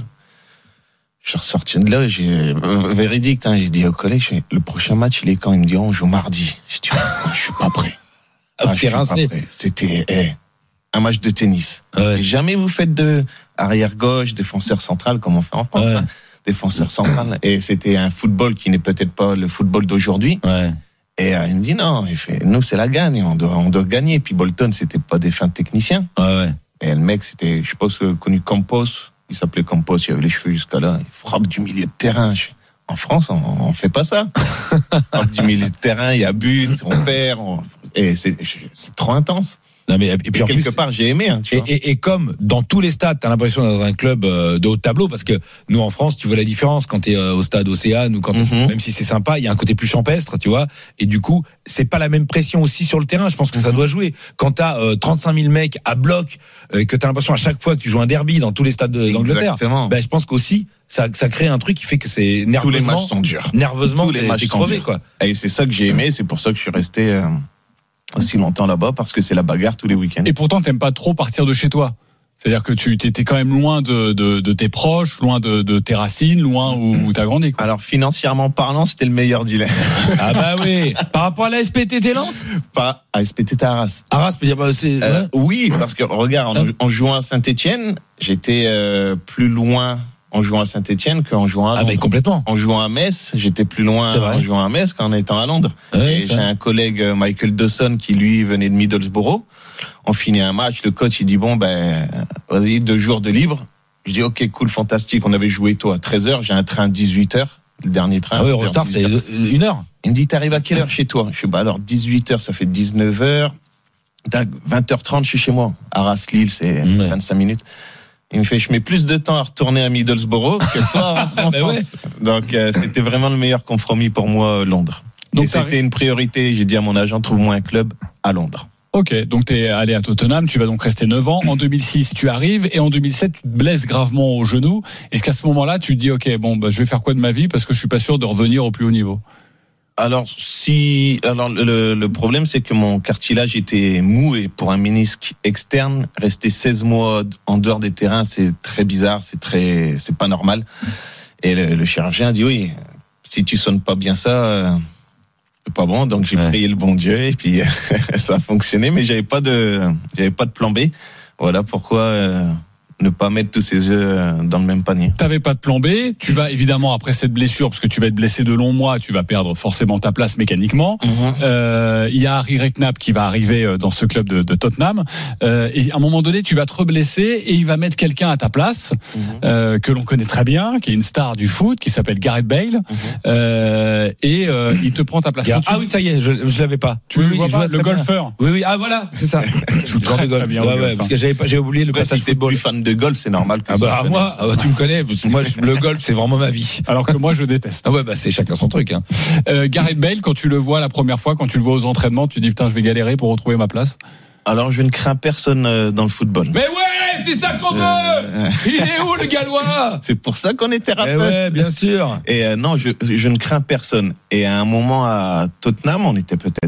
Je suis ressorti de là, j'ai euh, véridique. Hein, j'ai dit au collègue, j'ai, le prochain match il est quand? Il me dit oh, on joue mardi. Je dis oh, je suis pas prêt. Ah, je t'es suis pas rincé. prêt. C'était eh, un match de tennis. Ouais, Et c'est- jamais vous faites de arrière gauche, défenseur central comme on fait en France. Ouais. Hein. Défenseur central. Et c'était un football qui n'est peut-être pas le football d'aujourd'hui. ouais. Et euh, il me dit non, il fait, nous c'est la gagne, on doit, on doit gagner. Puis Bolton, c'était pas des fins techniciens. Ouais, ouais. Et le mec, c'était, je sais pas si vous avez connu Campos, il s'appelait Campos, il avait les cheveux jusqu'à là, il frappe du milieu de terrain. Je- En France, on, on fait pas ça. On frappe du milieu de terrain, il y a but, on perd, on- et c'est, c'est trop intense. Non mais et puis en Quelque plus part, j'ai aimé. Hein, tu Et, vois. et, et comme dans tous les stades, t'as l'impression d'être dans un club euh, de haut de tableau, parce que nous en France, tu vois la différence quand t'es euh, au stade Océane ou quand, Mhm. même si c'est sympa, il y a un côté plus champestre, tu vois. Et du coup, c'est pas la même pression aussi sur le terrain. Je pense que ça Mhm. doit jouer. Quand t'as euh, trente-cinq mille mecs à bloc, euh, et que t'as l'impression à chaque fois que tu joues un derby dans tous les stades de- d'Angleterre, Exactement. ben je pense qu'aussi ça, ça crée un truc qui fait que c'est Tous les nerveusement, matchs sont durs. nerveusement, Tous les t'es- matchs t'es sont crevé durs. quoi. Et c'est ça que j'ai aimé, c'est pour ça que je suis resté euh, aussi longtemps là-bas, parce que c'est la bagarre tous les week-ends. Et pourtant, t'aimes pas trop partir de chez toi. C'est-à-dire que tu étais quand même loin de, de, de tes proches, loin de, de tes racines, loin où, où t'as grandi. Quoi. Alors financièrement parlant, c'était le meilleur deal. Ah bah oui. Par rapport à la S P T T Lens, Pas à S P T Arras. Arras, peut dire, bah, c'est Euh, ouais. oui, parce que regarde, en, en jouant à Saint-Étienne, j'étais euh, plus loin en jouant à Saint-Étienne qu'en jouant à Ah Londres. bah complètement. En jouant à Metz, j'étais plus loin C'est vrai. en jouant à Metz qu'en étant à Londres. Ouais, Et ça. j'ai un collègue, euh, Michael Dawson, qui lui venait de Middlesbrough. On finit un match, le coach il dit bon ben vas-y, deux jours de libre. Je dis ok, cool, fantastique. On avait joué tôt à treize heures, j'ai un train à dix-huit heures, le dernier train. Ah oui, Eurostar, c'est une heure. Il me dit t'arrives à quelle heure chez toi? Je dis bah alors dix-huit heures, ça fait dix-neuf heures. Tac, vingt heures trente, je suis chez moi. Arras-Lille, c'est Ouais. vingt-cinq minutes. Il me fait, je mets plus de temps à retourner à Middlesbrough que toi à rentrer en Ben France. ouais. Donc, euh, c'était vraiment le meilleur compromis pour moi, euh, Londres. Donc, Et ça c'était une priorité. J'ai dit à mon agent, trouve-moi un club à Londres. Ok, donc t'es allé à Tottenham, tu vas donc rester neuf ans. En deux mille six, tu arrives et en deux mille sept, tu te blesses gravement au genou. Est-ce qu'à ce moment-là, tu te dis, ok, bon, bah, je vais faire quoi de ma vie parce que je suis pas sûr de revenir au plus haut niveau? Alors, si, alors, le, le problème, c'est que mon cartilage était mou et pour un ménisque externe, rester seize mois en dehors des terrains, c'est très bizarre, c'est très, c'est pas normal. Et le, le chirurgien dit oui, si tu sonnes pas bien ça, euh, c'est pas bon. Donc j'ai Ouais. prié le bon Dieu et puis ça a fonctionné, mais j'avais pas de, j'avais pas de plan B. Voilà pourquoi euh, ne pas mettre tous ses œufs dans le même panier. T'avais pas de plan B, tu vas évidemment après cette blessure, parce que tu vas être blessé de longs mois, tu vas perdre forcément ta place mécaniquement. Euh, Il y a Harry Redknapp qui va arriver euh, dans ce club de, de Tottenham, euh, et à un moment donné, tu vas te reblesser et il va mettre quelqu'un à ta place euh, que l'on connaît très bien, qui est une star du foot, qui s'appelle Gareth Bale, euh, et euh, il te prend ta place. Quand tu- Ah oui, ça y est, je, je l'avais pas. tu oui, le oui, vois je pas, vois le très bien. golfeur. Oui, oui, ah voilà, c'est ça. Je joue très, très bien au Ouais, golf, ouais, hein. parce que j'avais pas, j'ai oublié le Après, si passage t'es football. plus fan de golf, c'est normal que Ah bah tu moi, connaisses. ah bah, tu me connais, parce que moi je- le golf c'est vraiment ma vie. Alors que moi, je déteste. Ah ouais, bah c'est chacun son truc. Hein. Euh, Gareth Bale, quand tu le vois la première fois, quand tu le vois aux entraînements, tu dis putain, je vais galérer pour retrouver ma place. Alors je ne crains personne euh, dans le football. Mais ouais, c'est ça qu'on veut. Euh, Il est où le gallois? C'est pour ça qu'on est Eh thérapeute. ouais, bien sûr. Et euh, non, je, je ne crains personne. Et à un moment à Tottenham, on était peut-être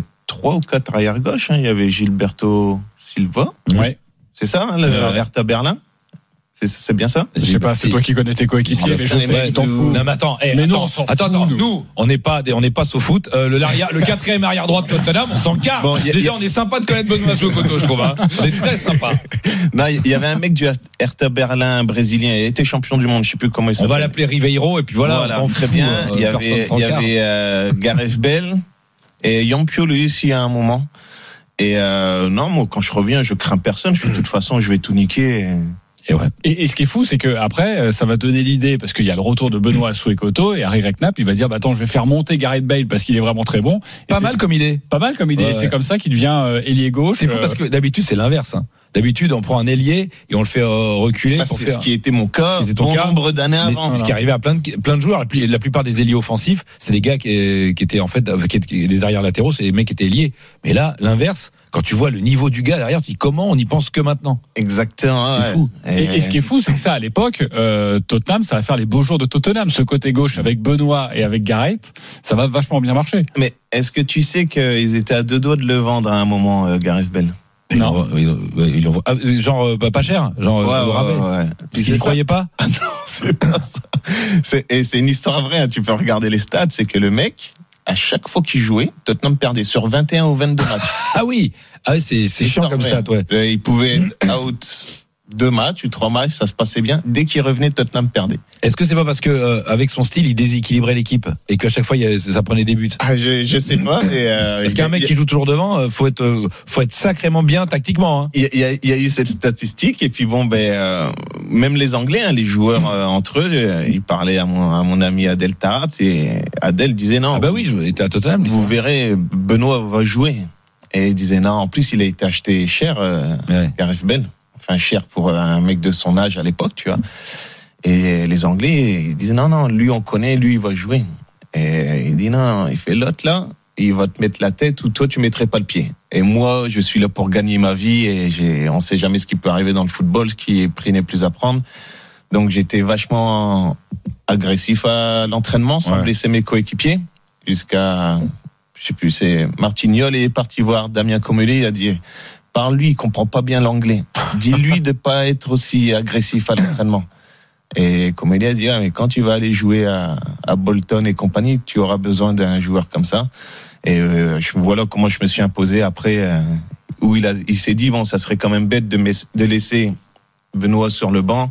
trois ou quatre arrière gauche. Hein. Il y avait Gilberto Silva. Ouais. C'est ça, hein, le Hertha Berlin. C'est, c'est bien ça? Je sais pas, c'est toi qui connais tes coéquipiers, mais je sais, mais, tu t'en fous. Non, mais attends, hey, mais attends, nous, on s'en attends, fout, attends, nous. nous, on n'est pas, des, on n'est pas au foot. Euh, le, le quatrième arrière droit de Tottenham, on s'en carre. Bon, Déjà, a, on est sympa de connaître Benoît Souekoto, je trouve. Hein. On est très sympa. Non, il y avait un mec du Hertha Berlin brésilien, il était champion du monde, je sais plus comment il s'appelle. On va l'appeler Ribeiro, et puis voilà, voilà on très fout, bien. Euh, il y avait, il y avait euh, Gareth Bale et Yampio, lui aussi, à un moment. Et euh, non, moi, quand je reviens, je crains personne. Je fais, de toute façon, je vais tout niquer. Et... Et, ouais. et, et ce qui est fou, c'est que après, ça va donner l'idée, parce qu'il y a le retour de Benoît Souekoto et Harry Redknapp, il va dire, bah attends, je vais faire monter Gareth Bale parce qu'il est vraiment très bon. Et pas mal comme idée. Pas mal comme idée. Ouais, et c'est ouais. comme ça qu'il devient euh, ailier gauche. C'est fou euh... parce que d'habitude c'est l'inverse. Hein. D'habitude, on prend un ailier et on le fait euh, reculer. Bah, pour c'est faire... ce qui était mon cas, c'était ton bon cas, nombre d'années avant. Ce voilà. qui arrivait à plein de, plein de joueurs. La plupart des ailiers offensifs, c'est des gars qui, qui étaient en fait, qui étaient, les arrières latéraux, c'est des mecs qui étaient liés. Mais là, l'inverse, quand tu vois le niveau du gars derrière, tu dis comment on n'y pense que maintenant. Exactement. C'est ouais. fou. Et, et ce qui est fou, c'est que ça, à l'époque, euh, Tottenham, ça va faire les beaux jours de Tottenham. Ce côté gauche avec Benoît et avec Gareth, ça va vachement bien marcher. Mais est-ce que tu sais qu'ils étaient à deux doigts de le vendre à un moment, euh, Gareth Bale? Non, il, il, il, ah, genre euh, pas cher, genre ouais, euh, ouais, rabais. Ouais, ouais. Parce qu'ils n'y croyaient pas. Ah non, c'est pas ça. C'est, et c'est une histoire vraie. Hein. Tu peux regarder les stats. C'est que le mec, à chaque fois qu'il jouait, Tottenham perdait sur vingt et un ou vingt-deux matchs. Ah oui, ah oui, c'est, c'est chiant comme ça, toi. Ouais. Il pouvait être out deux matchs ou trois matchs, ça se passait bien. Dès qu'il revenait, Tottenham perdait. Est-ce que c'est pas parce que euh, avec son style, il déséquilibrait l'équipe et qu'à chaque fois, il y a, ça prenait des buts? Ah, je, je sais pas. Et euh, parce qu'un mec a... qui joue toujours devant, euh, faut être, euh, faut être sacrément bien tactiquement. Hein. Il, y a, il y a eu cette statistique et puis bon, ben euh, même les Anglais, hein, les joueurs euh, entre eux, euh, ils parlaient à mon, à mon ami Adel Taarabt et Adel disait non. Ah bah oui, j'étais à Tottenham. Vous verrez, Benoît va jouer. Et il disait non. En plus, il a été acheté cher, euh, ouais. Gareth Bale. Enfin, cher pour un mec de son âge à l'époque, tu vois. Et les Anglais, ils disaient non, non, lui on connaît, lui il va jouer. Et il dit non, non, il fait l'autre là, il va te mettre la tête ou toi tu mettrais pas le pied. Et moi, je suis là pour gagner ma vie et j'ai, on sait jamais ce qui peut arriver dans le football, ce qui est pris n'est plus à prendre. Donc j'étais vachement agressif à l'entraînement sans ouais. blesser mes coéquipiers jusqu'à, je sais plus, c'est Martignol est parti voir Damien Comolli, il a dit parle-lui, il comprend pas bien l'anglais. Dis-lui de pas être aussi agressif à l'entraînement. Et comme il a dit, mais quand tu vas aller jouer à, à Bolton et compagnie, tu auras besoin d'un joueur comme ça. Et euh, je, voilà comment je me suis imposé après, euh, où il, a, il s'est dit, bon, ça serait quand même bête de, mes, de laisser Benoît sur le banc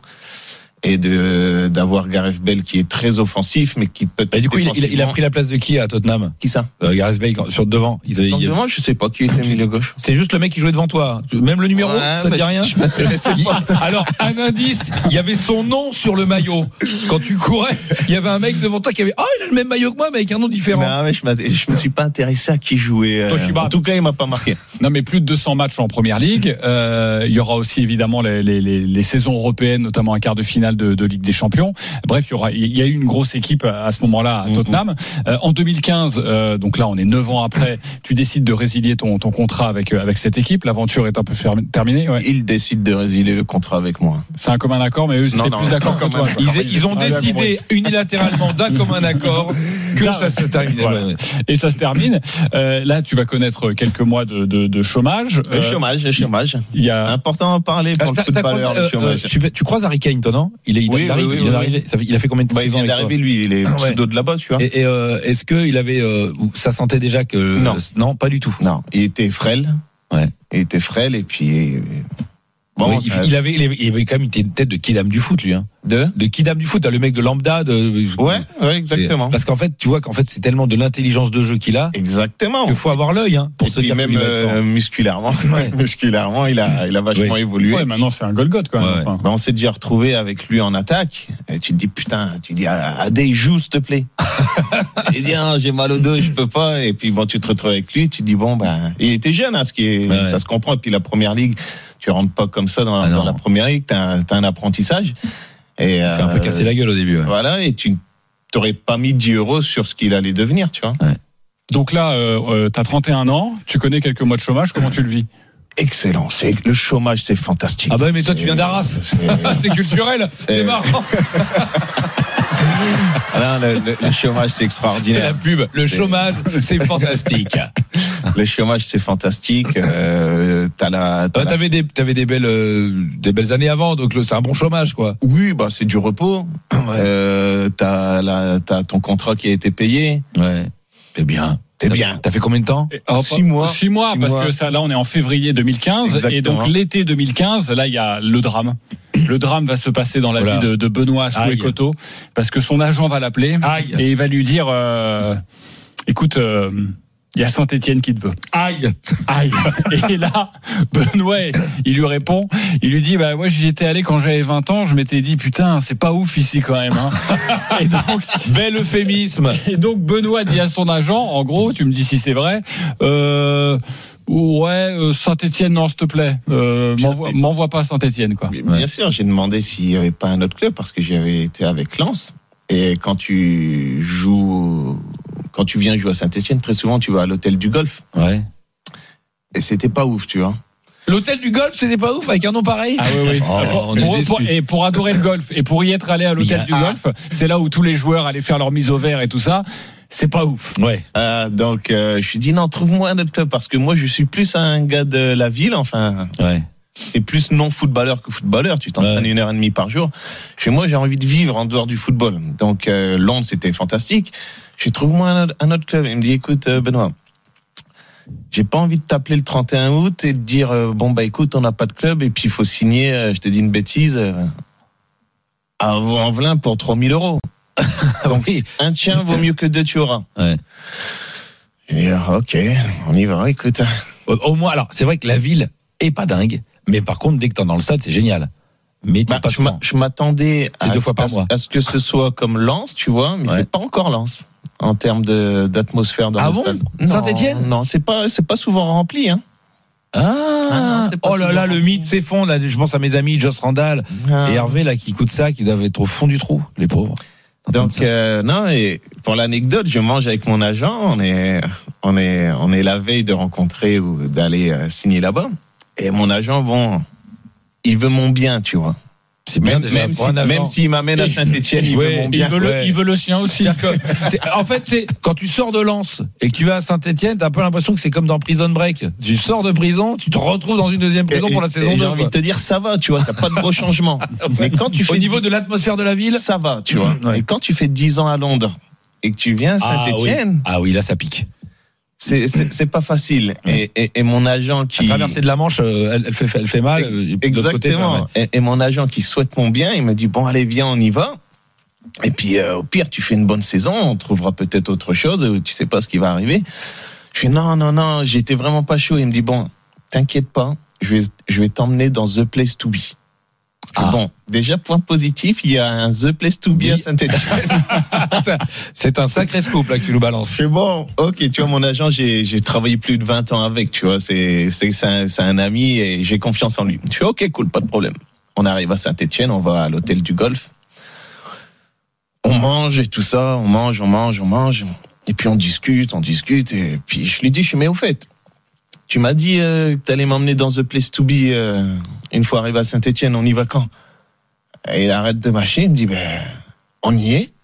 et de d'avoir Gareth Bale qui est très offensif mais qui peut. Et du coup il, il, il a pris la place de qui à Tottenham? Qui ça? euh, Gareth Bale sur devant. Ils avaient, sur il... devant, je sais pas qui était milieu gauche. C'est juste le mec qui jouait devant toi. Même le numéro, ouais, ça te dit rien? Je m'intéressais pas. Alors un indice, il y avait son nom sur le maillot. Quand tu courais, il y avait un mec devant toi qui avait oh il a le même maillot que moi mais avec un nom différent. Non mais je, je me suis pas intéressé à qui jouait. Euh, en tout cas il m'a pas marqué. Non mais plus de deux cents matchs en première ligue. Euh, il y aura aussi évidemment les, les, les, les saisons européennes, notamment un quart de finale de, de Ligue des Champions. Bref, il y aura, il y a eu une grosse équipe à ce moment-là à Tottenham. Euh, en deux mille quinze, euh, donc là on est neuf ans après, tu décides de résilier ton, ton contrat avec avec cette équipe. L'aventure est un peu fermée, terminée. Ouais. Ils décident de résilier le contrat avec moi. C'est un commun accord, mais eux ils étaient non, plus non, d'accord que toi. Ils, ils ont ah, décidé unilatéralement d'un commun accord que ça se termine. Voilà. Ouais. Et ça se termine. Euh, là, tu vas connaître quelques mois de, de, de chômage. Le euh, chômage, le chômage. Il y a important à parler pour euh, le footballeur. Euh, euh, tu, tu croises Harry Kane, toi, non? Il est, il, oui, il arrive. Oui, oui, il, oui. Arrivé, ça fait, il a fait combien de bah, saisons? Il est arrivé, lui, il est au pseudo de là-bas, tu vois. Et, et euh, est-ce que il avait, euh, ça sentait déjà que non, euh, non, pas du tout. Non, il était frêle. Ouais. Il était frêle et puis. Bon, oui, ça... il, avait, il avait, il avait quand même une tête de kidam du foot, lui. Hein. De de kidam du foot, le mec de lambda. De... Ouais, ouais, exactement. Parce qu'en fait, tu vois qu'en fait, c'est tellement de l'intelligence de jeu qu'il a. Exactement. Qu'il faut avoir l'œil, hein, pour et se dire même euh, musculairement, ouais. musculairement, il a, il a vachement oui. évolué. Ouais, maintenant c'est un Golgoth quand même. Ouais. Enfin. Bah, on s'est déjà retrouvé avec lui en attaque. Et tu te dis putain, tu dis Adé, joue s'il te plaît. Il dit ah, j'ai mal au dos, je peux pas. Et puis bon, tu te retrouves avec lui, tu te dis bon ben, il était jeune, hein, ce qui est, ouais. ça se comprend. Et puis la première ligue. Tu rentres pas comme ça dans, ah dans la première ligue, t'as un, t'as un apprentissage. Et il euh, fait un peu casser la gueule au début. Ouais. Voilà, et tu t'aurais pas mis dix euros sur ce qu'il allait devenir, tu vois. Ouais. Donc là, euh, euh, t'as trente et un ans, tu connais quelques mois de chômage, comment tu le vis? Excellent, c'est le chômage, c'est fantastique. Ah bah mais toi c'est... tu viens d'Arras, c'est, c'est culturel, c'est marrant. Non, le, le, le chômage c'est extraordinaire. C'est la pub, le c'est... chômage c'est fantastique. Le chômage, c'est fantastique. Euh, t'as la, t'as ouais, la... T'avais des, t'avais des belles, euh, des belles années avant, donc le, c'est un bon chômage, quoi. Oui, bah c'est du repos. Ouais. Euh, t'as la, t'as ton contrat qui a été payé. Ouais. C'est bien. C'est bien. T'as fait combien de temps? Alors, Six mois. Six mois, Six parce mois. que ça, là, on est en février deux mille quinze. Exactement. Et donc, l'été deux mille quinze, là, il y a le drame. Le drame va se passer dans la Voilà. vie de, de Benoît Assoué-Coteau, parce que son agent va l'appeler. Aïe. Et il va lui dire, euh, écoute, euh, il y a Saint-Étienne qui te veut. Aïe. Aïe. Et là, Benoît, il lui répond, il lui dit, bah, moi, j'y étais allé quand j'avais vingt ans, je m'étais dit, putain, c'est pas ouf ici quand même, hein. Et donc, Bel euphémisme. et donc, Benoît dit à son agent, en gros, tu me dis si c'est vrai, euh, ouais, euh, Saint-Étienne, non, s'il te plaît, euh, m'envoie, m'envoie pas Saint-Étienne, quoi. Bien ouais. sûr, j'ai demandé s'il n'y avait pas un autre club parce que j'y avais été avec Lens. Et quand tu joues, quand tu viens jouer à Saint-Étienne, très souvent tu vas à l'hôtel du Golfe. Ouais. Et c'était pas ouf, tu vois. L'hôtel du golf, c'était pas ouf avec un nom pareil. Ah oui, oui. Oh, on est pour, déçus. pour, et pour adorer le golf et pour y être allé à l'hôtel a... du golf, c'est là où tous les joueurs allaient faire leur mise au vert et tout ça. C'est pas ouf. Ouais. Euh, donc euh, je suis dit non, trouve-moi un autre club parce que moi je suis plus un gars de la ville, enfin. Ouais. Et plus non footballeur que footballeur. Tu t'entraînes ouais. une heure et demie par jour. Chez moi, j'ai envie de vivre en dehors du football. Donc euh, Londres, c'était fantastique. Je trouve-moi un, un autre club. Il me dit écoute, euh, Benoît. J'ai pas envie de t'appeler le trente et un août et de dire euh, bon bah écoute on n'a pas de club et puis il faut signer euh, je te dis une bêtise euh, à Vaux-en-Velin pour trois mille euros. Donc oui. Un tien vaut mieux que deux tu auras. Ouais. Et dit, ok on y va écoute. Au, au moins alors c'est vrai que la ville est pas dingue mais par contre dès que t'es dans le stade c'est génial. Mais bah, pas je, m'a, je m'attendais à, deux fois par à, mois. à ce que ce soit comme Lens tu vois mais ouais. c'est pas encore Lens. En termes de, d'atmosphère dans ah le bon stade. Saint-Étienne ? Non, c'est pas, c'est pas souvent rempli, hein. Ah, ah non, oh là là, rempli. Le mythe s'effondre, là. Je pense à mes amis Joss Randall ah. et Hervé, là, qui écoutent ça, qui doivent être au fond du trou, les pauvres. Donc, euh, non, et pour l'anecdote, je mange avec mon agent, on est, on est, on est la veille de rencontrer ou d'aller euh, signer là-bas. Et mon agent, bon, il veut mon bien, tu vois. C'est bien même, déjà, même, si, même s'il m'amène à Saint-Étienne, il ouais, veut mon bien. Il veut, le, ouais. il veut le sien aussi. Que, c'est, en fait, c'est, quand tu sors de Lens et que tu vas à Saint-Étienne, t'as un peu l'impression que c'est comme dans Prison Break. Tu sors de prison, tu te retrouves dans une deuxième prison et, pour la saison deux. J'ai envie de te dire, ça va, tu vois, t'as pas de gros changements. Mais quand tu fais au niveau de l'atmosphère de la ville, ça va, tu vois. Ouais. Et quand tu fais dix ans à Londres et que tu viens à Saint-Étienne. Ah, oui. ah oui, là, ça pique. C'est, c'est, c'est pas facile. Et, et, et mon agent qui. La traversée de la Manche, elle, elle, fait, elle fait mal. Et, exactement. Côté, et, et mon agent qui souhaite mon bien, il me dit bon, allez, viens, on y va. Et puis, euh, au pire, tu fais une bonne saison, on trouvera peut-être autre chose, tu sais pas ce qui va arriver. Je fais non, non, non, j'étais vraiment pas chaud. Il me dit bon, t'inquiète pas, je vais, je vais t'emmener dans The Place to Be. Ah. Bon, déjà, point positif, il y a un The Place to Be à Saint-Étienne. C'est un sacré scoop, là, que tu nous balances. C'est bon, ok, tu vois, mon agent, j'ai, j'ai travaillé plus de vingt ans avec, tu vois, c'est, c'est, c'est, un, c'est un ami et j'ai confiance en lui. Je fais, ok, cool, pas de problème. On arrive à Saint-Étienne, on va à l'hôtel du Golfe. On mange et tout ça, on mange, on mange, on mange. Et puis on discute, on discute. Et puis je lui dis, je suis mais au fait, tu m'as dit euh, que t'allais m'emmener dans The Place to Be euh, une fois arrivé à Saint-Étienne, on y va quand? Et il arrête de mâcher, il me dit, ben, on y est.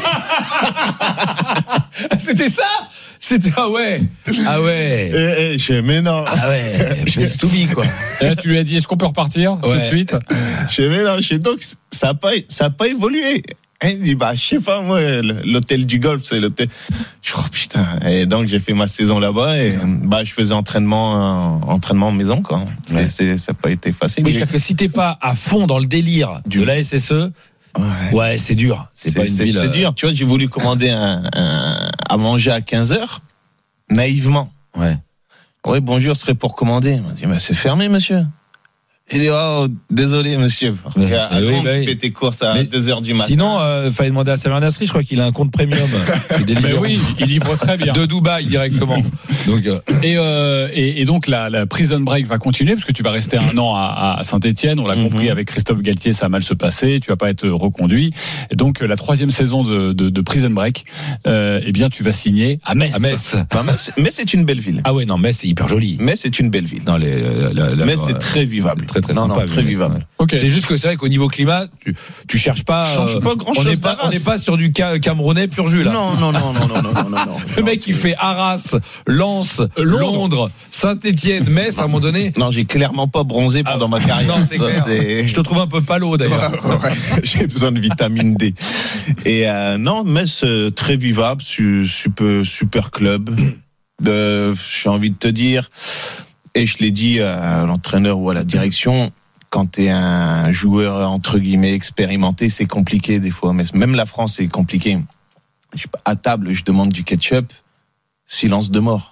C'était ça? C'était, ah ouais, ah ouais. Et, et, je fais, mais non. Ah ouais, Place to Be, quoi. Et là, tu lui as dit, est-ce qu'on peut repartir ouais. tout de suite? Je fais, mais non, je fais, donc, ça n'a pas, ça a pas évolué. Et il me dit, bah, je sais pas, moi, l'hôtel du Golfe, c'est l'hôtel. Je dis, oh putain. Et donc, j'ai fait ma saison là-bas et, ouais. bah, je faisais entraînement, euh, entraînement maison, quoi. Ouais. C'est, ça n'a pas été facile. Oui, c'est-à-dire que si t'es pas à fond dans le délire du... de la S S E, ouais, ouais c'est dur. C'est, c'est pas une c'est, ville. C'est dur. Tu vois, j'ai voulu commander un, un, à manger à quinze heures, naïvement. Ouais. Oui, bonjour, ce serait pour commander. Il m'a dit, mais c'est fermé, monsieur. Il dit, oh, désolé, monsieur. Ouais, à oui, Londres, bah, tu fais tes courses à deux heures du matin. Sinon, euh, fallait demander à sa mernasserie, je crois qu'il a un compte premium. Mais oui, il livre très bien. De Dubaï, directement. Donc, euh... Et, euh, et, et donc, la, la prison break va continuer, parce que tu vas rester un an à, à Saint-Étienne. On l'a mm-hmm. compris avec Christophe Galtier, ça a mal se passer. Tu vas pas être reconduit. Et donc, la troisième saison de, de, de prison break, euh, eh bien, tu vas signer à Metz. À Metz. Enfin, Metz, Metz, c'est une belle ville. Ah ouais, non, Metz, c'est hyper joli. Metz, c'est une belle ville. Non, les, la, la, Metz, c'est très vivable. Très très très non, sympa. non, très vivable. Ouais. Ok. C'est juste que c'est vrai qu'au niveau climat, tu, tu cherches pas. Change euh, pas grand on chose. n'est pas, on n'est pas sur du ca- Camerounais pur jus là. Non, non, non, non, non, non, non, non. Le mec il fait Arras, Lens, Londres, Londres Saint-Étienne, Metz à un moment donné. Non, j'ai clairement pas bronzé pendant Ah, ma carrière. Non, c'est Ça, clair. c'est- Je te trouve un peu palo d'ailleurs. Ouais, j'ai besoin de vitamine D. Et euh, non, Metz euh, très vivable, su- super super club. Euh, j'ai envie de te dire, et je l'ai dit à l'entraîneur ou à la direction, quand t'es un joueur entre guillemets expérimenté, c'est compliqué des fois. Mais même la France, c'est compliqué. Je suis pas- À table, je demande du ketchup, silence de mort.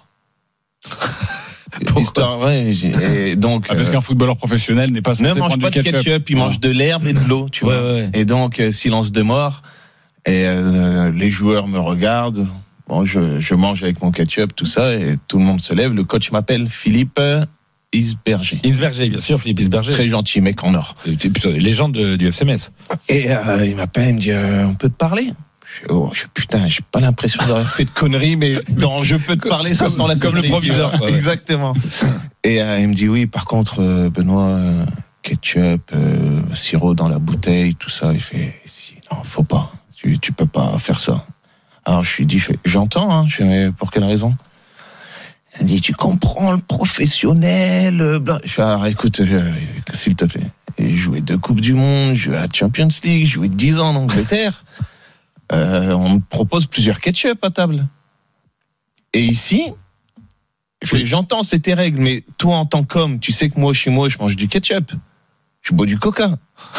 Histoire, ouais, j'ai- et donc. Ah, parce euh, qu'un footballeur professionnel n'est pas censé ne mange prendre pas du de ketchup. ketchup, il mange de l'herbe et de l'eau, tu Ouais, vois. ouais. Et donc, euh, silence de mort. Et euh, les joueurs me regardent. Bon, je, je mange avec mon ketchup, tout ça, et tout le monde se lève. Le coach m'appelle Philippe Isberger. Isberger, bien sûr, Philippe Isberger. Très gentil, mec en or. C'est légende de- du F C Metz. Et euh, il m'appelle, il me dit, euh, on peut te parler? Je fais, oh, je, putain, j'ai pas l'impression d'avoir fait de conneries, mais dans je peux te parler, ça comme- sent la comme le connerie, proviseur, tu vois. quoi, ouais. Exactement. Et euh, il me dit, oui, par contre, euh, Benoît, euh, ketchup, euh, sirop dans la bouteille, tout ça. Il fait, si, non, faut pas. Tu, tu peux pas faire ça. Alors je lui dis, je fais, j'entends, hein. Je fais, mais pour quelle raison? Il dit, tu comprends le professionnel, euh, bla. Je fais, alors écoute, euh, s'il te plaît. J'ai joué deux Coupes du Monde, j'ai joué à la Champions League, j'ai joué dix ans en Angleterre. Euh, on me propose plusieurs ketchup à table. Et ici, je fais, j'entends, c'est tes règles, mais toi en tant qu'homme, tu sais que moi, chez moi, je mange du ketchup. Je bois du coca.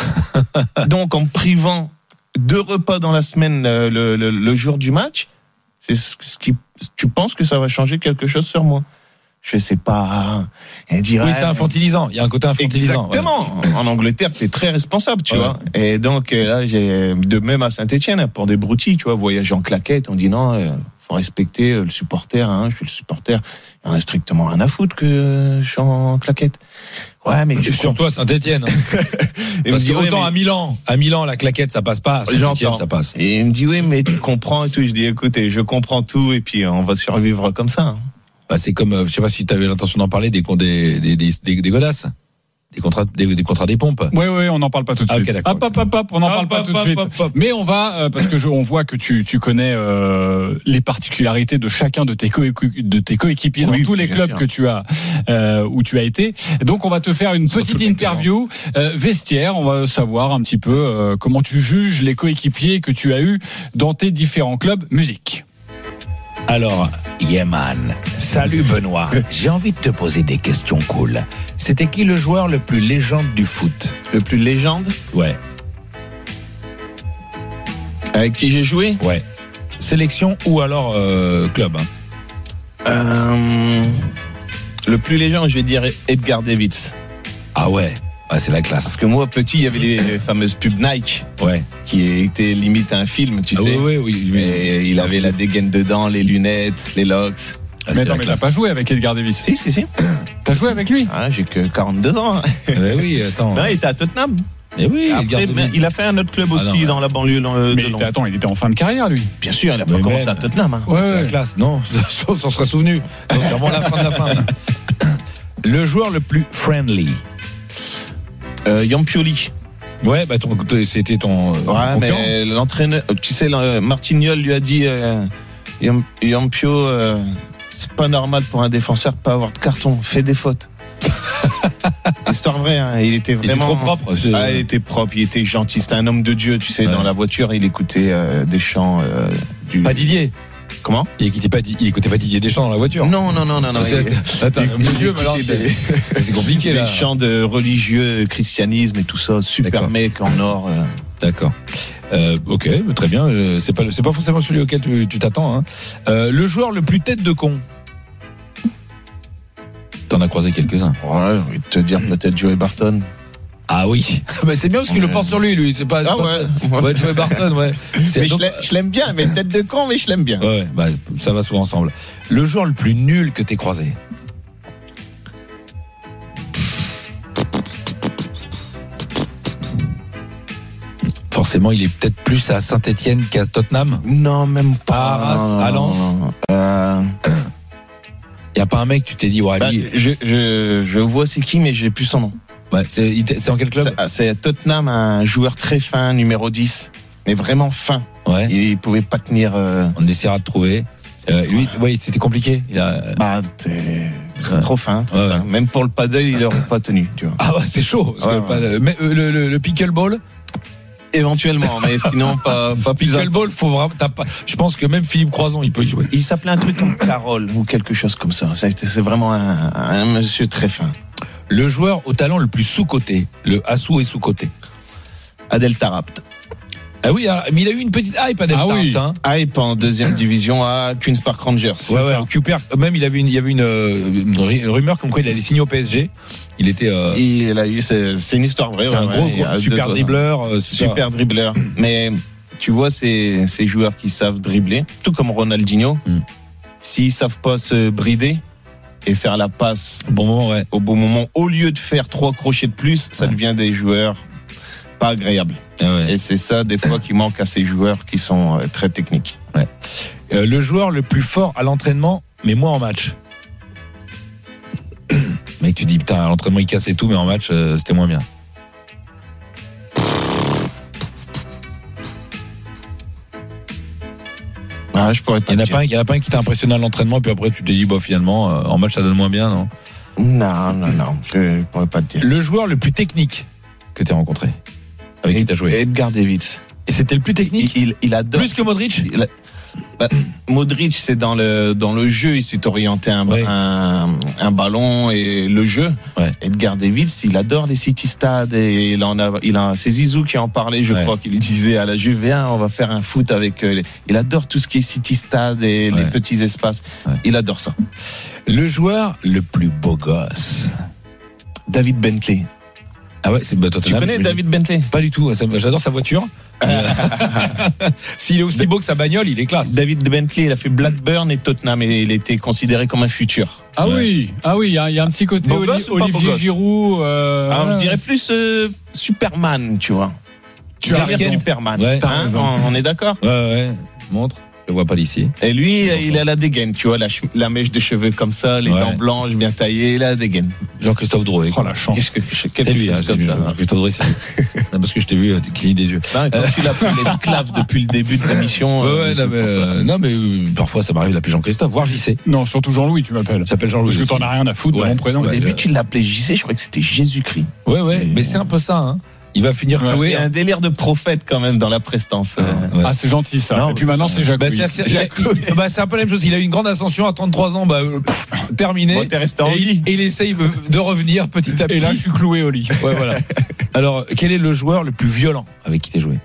Donc en me privant deux repas dans la semaine le, le, le, le jour du match, c'est ce qui, tu penses que ça va changer quelque chose sur moi? Je sais pas. Elle dit, Oui, ouais, c'est infantilisant. Il y a un côté infantilisant. exactement. Ouais. En Angleterre, t'es très responsable, tu Ouais. vois. Et donc là, j'ai de même à Saint-Étienne pour des broutilles, tu vois, voyager en claquette. On dit non, euh, faut respecter le supporter. Hein, je suis le supporter. Il y en a strictement rien à foutre que je suis en claquette. Ouais, mais tu Surtout à Saint-Étienne. Et Parce me que dit, ouais, autant mais- à Milan, à Milan, la claquette, ça passe pas. À Saint-Étienne, J'entends. ça passe. Et il me dit oui, mais tu comprends et tout. Je dis écoutez, je comprends tout et puis on va survivre comme ça. Hein. Bah, c'est comme, euh, je sais pas si tu avais l'intention d'en parler, des, con- des, des, des, des, des godasses. Des contrats, des, des contrats des pompes. Oui, oui, on n'en parle pas tout de Ah, suite. ok, d'accord. Hop, hop, hop, hop, on n'en Hop, parle pas hop, tout de hop, suite. hop, hop. Mais on va, euh, parce que je, on voit que tu, tu connais euh, les particularités de chacun de tes, coéqu- de tes coéquipiers Oui, dans tous les bien clubs sûr. que tu as, euh, où tu as été. Donc, on va te faire une petite interview euh, vestiaire. On va savoir un petit peu euh, comment tu juges les coéquipiers que tu as eus dans tes différents clubs musique. Alors, Yeman, salut Benoît. J'ai envie de te poser des questions cool. C'était qui le joueur le plus légende du foot? Le plus légende Ouais, avec qui j'ai joué. ouais. Sélection ou alors euh, club hein. Euh, le plus légende, je vais dire Edgar Davids. Ah ouais, ah, c'est la classe. Parce que moi, petit, il y avait les fameuses pubs Nike Ouais. qui étaient limite un film, tu Ah sais. oui, oui, oui. Mais il avait la dégaine dedans, les lunettes, les locks. Ah, mais c'était attends, la mais t'as classe. pas joué avec Edgar Davis. Si, si, si. T'as joué avec lui? Ah, j'ai que quarante-deux ans. Hein. Ouais, oui, attends. Non, il était à Tottenham. Mais oui, Après, Edgar mais Davids. il a fait un autre club Ah aussi non, mais- dans la banlieue dans le- Mais de il Londres. était, attends, il était en fin de carrière, lui. Bien sûr, il a pas Mais commencé même. à Tottenham. Hein. Ouais, C'est ouais. la classe. Non, ça, on s'en serait souvenu. Non, c'est vraiment la fin de la fin. là. Le joueur le plus friendly. Euh, Yampioli. Ouais, bah ton, c'était ton. euh, Ouais, concurrent. mais l'entraîneur, tu sais, le- Martignol lui a dit euh, Yam- Yampio, euh, c'est pas normal pour un défenseur de pas avoir de carton, fais des fautes. Histoire vraie, hein, il était Il était vraiment trop propre. c'est- Ah, il était propre, il était gentil, c'était un homme de Dieu, tu sais, Ouais. dans la voiture, il écoutait euh, des chants euh, du. Pas Didier. Comment Il écoutait pas, Di- il écoutait pas Didier Deschamps dans la voieur. Non, non, non, non, non. C'est- il- Attends, il- un milieu, il mais alors, écoutait c'est c'est compliqué des là. chants de religieux, christianisme et tout ça, super D'accord. mec en or. euh. D'accord. Euh, ok, très bien. euh, C'est pas, le- c'est pas forcément celui auquel tu tu t'attends. Hein. Euh, le joueur le plus tête de con. T'en as croisé quelques-uns. Ouais, j'ai envie de te dire peut-être Joey Barton. Ah oui. Bah c'est bien parce qu'il Ouais. le porte sur lui, lui. C'est pas. c'est Ah pas- ouais. Ouais, Joey Barton, ouais. C'est Mais je donc- l'ai- je l'aime bien, mais tête de con, mais je l'aime bien. Ouais, bah, ça va souvent ensemble. Le joueur le plus nul que t'aies croisé. Forcément, il est peut-être plus à Saint-Étienne qu'à Tottenham. Non, même pas. Arras, à Lens. Euh, Y a pas un mec, tu t'es dit, ouais, bah, lui. je, je, je vois c'est qui, mais j'ai plus son nom. Ouais, c'est, c'est en quel club? C'est, c'est Tottenham, un joueur très fin, numéro dix, mais vraiment fin. Ouais. Il pouvait pas tenir. Euh... On essaiera de trouver. Euh, lui, ouais, c'était compliqué. Il a... Bah, t'es Ouais. trop fin. Trop Ouais, fin. ouais. Même pour le paddle, il n'aurait pas tenu. Tu vois. Ah ouais, c'est chaud. Parce Ouais, que ouais. pas- mais, euh, le, le, le pickleball, Éventuellement, mais sinon pas pas plus. pickleball, faut vraiment. T'as pas. Je pense que même Philippe Croison, il peut y jouer. Il s'appelait un truc comme Carole ou quelque chose comme ça. Ça, C'est vraiment un, un monsieur très fin. Le joueur au talent le plus sous-coté. Le Assou est sous-coté. Adel Tarabt. Ah oui, alors, mais il a eu une petite hype à Delta. Ah oui. Hein. Hype en deuxième division à Queen's Park Rangers. Ouais, ouais, au Cooper. Même il avait une, il y avait une, euh, une ru- rumeur comme quoi il allait signer au P S G. Il était. Euh, Il a eu, c'est, c'est une histoire vraie. c'est ouais, un ouais, gros, il y gros a super deux- dribbleur. euh, super. Super dribbleur. Mais tu vois, ces, ces joueurs qui savent dribbler, tout comme Ronaldinho, Mm. s'ils savent pas se brider et faire la passe Bon moment, ouais. au bon moment, au lieu de faire trois crochets de plus, ça Ouais. devient des joueurs pas agréables. Ah ouais. Et c'est ça, des fois, qui manque à ces joueurs qui sont euh, très techniques. Euh, le joueur le plus fort à l'entraînement, mais moins en match. Mec, tu dis putain, à l'entraînement il cassait tout, mais en match euh, c'était moins bien. Ah, je pourrais pas Il y en a te pas un, il y en a pas un qui t'a impressionné à l'entraînement, puis après tu te dis bah finalement euh, en match ça donne moins bien, non? dire. Non, non, non, je pourrais pas te dire. Le joueur le plus technique que t'as rencontré, avec qui t'as joué. Edgar Davids. Et c'était le plus Il, technique, il, il adore. plus que Modric. Il a- bah, Modric, c'est dans le dans le jeu, il s'est orienté un, Ouais. un, un ballon et le jeu. Ouais. Edgar Davids, il adore les city stades et il en a, il a, c'est Zizou qui en parlait, je Ouais. crois, qui lui disait à la Juve, viens, on va faire un foot avec. euh, les- Il adore tout ce qui est city stade et Ouais. les petits espaces. Ouais. Il adore ça. Le joueur le plus beau gosse. David Bentley. Ah ouais, c'est bah, Tu Tottenham, connais je- David Bentley? Pas du tout. ça me- J'adore sa voiture. S'il est aussi beau que sa bagnole, il est classe. David Bentley, il a fait Blackburn et Tottenham et il était considéré comme un futur. Ah Ouais. oui, ah oui, il y, a- il y a un petit côté Beau Oli- gosse ou pas beau Olivier gosse Giroud. euh, Alors, ouais. je dirais plus euh, Superman, tu vois. Tu as Derrière raison. Superman. Ouais. T'as Hein, raison. on, on est d'accord? Ouais, ouais. Montre. Je vois pas d'ici. Et lui, il a la dégaine, tu vois, la, ch- la mèche de cheveux comme ça, les Ouais. dents blanches bien taillées, il a la dégaine. Jean-Christophe Drouet. Oh la chance. Qu'est-ce que je- quelque C'est lui, chose hein, c'est comme lui. ça. hein. Jean-Christophe Drouet, c'est lui. Non, parce que je t'ai vu, euh, t'es cligné des yeux. Non, quand tu l'appelles l'esclave depuis le début de l'émission. Ouais, euh, ouais, c'est non, mais, pour ça. euh, non, mais euh, parfois ça m'arrive d'appeler Jean-Christophe, voire J C. Non, surtout Jean-Louis, tu m'appelles. Il s'appelle Jean-Louis. Parce que aussi. t'en as rien à foutre Ouais. de mon prénom. Au Ouais, début, je- tu l'appelais J C, je croyais que c'était Jésus-Christ. Ouais, ouais, Et- mais c'est un peu ça, hein. Il va finir Ouais, Il cloué. y a un délire de prophète quand même dans la prestance. euh. Ouais. Ah, c'est gentil ça. Non, Et puis mais maintenant, ça- c'est Jacques. Bah, Louis. c'est, il a- il- bah, c'est un peu la même chose. Il a eu une grande ascension à trente-trois ans, bah, euh, pff, terminé. Bon, t'es resté en et, vie. il, et il essaye de revenir petit à petit. Et là, je suis cloué au lit. Ouais, voilà. Alors, quel est le joueur le plus violent avec qui t'es joué?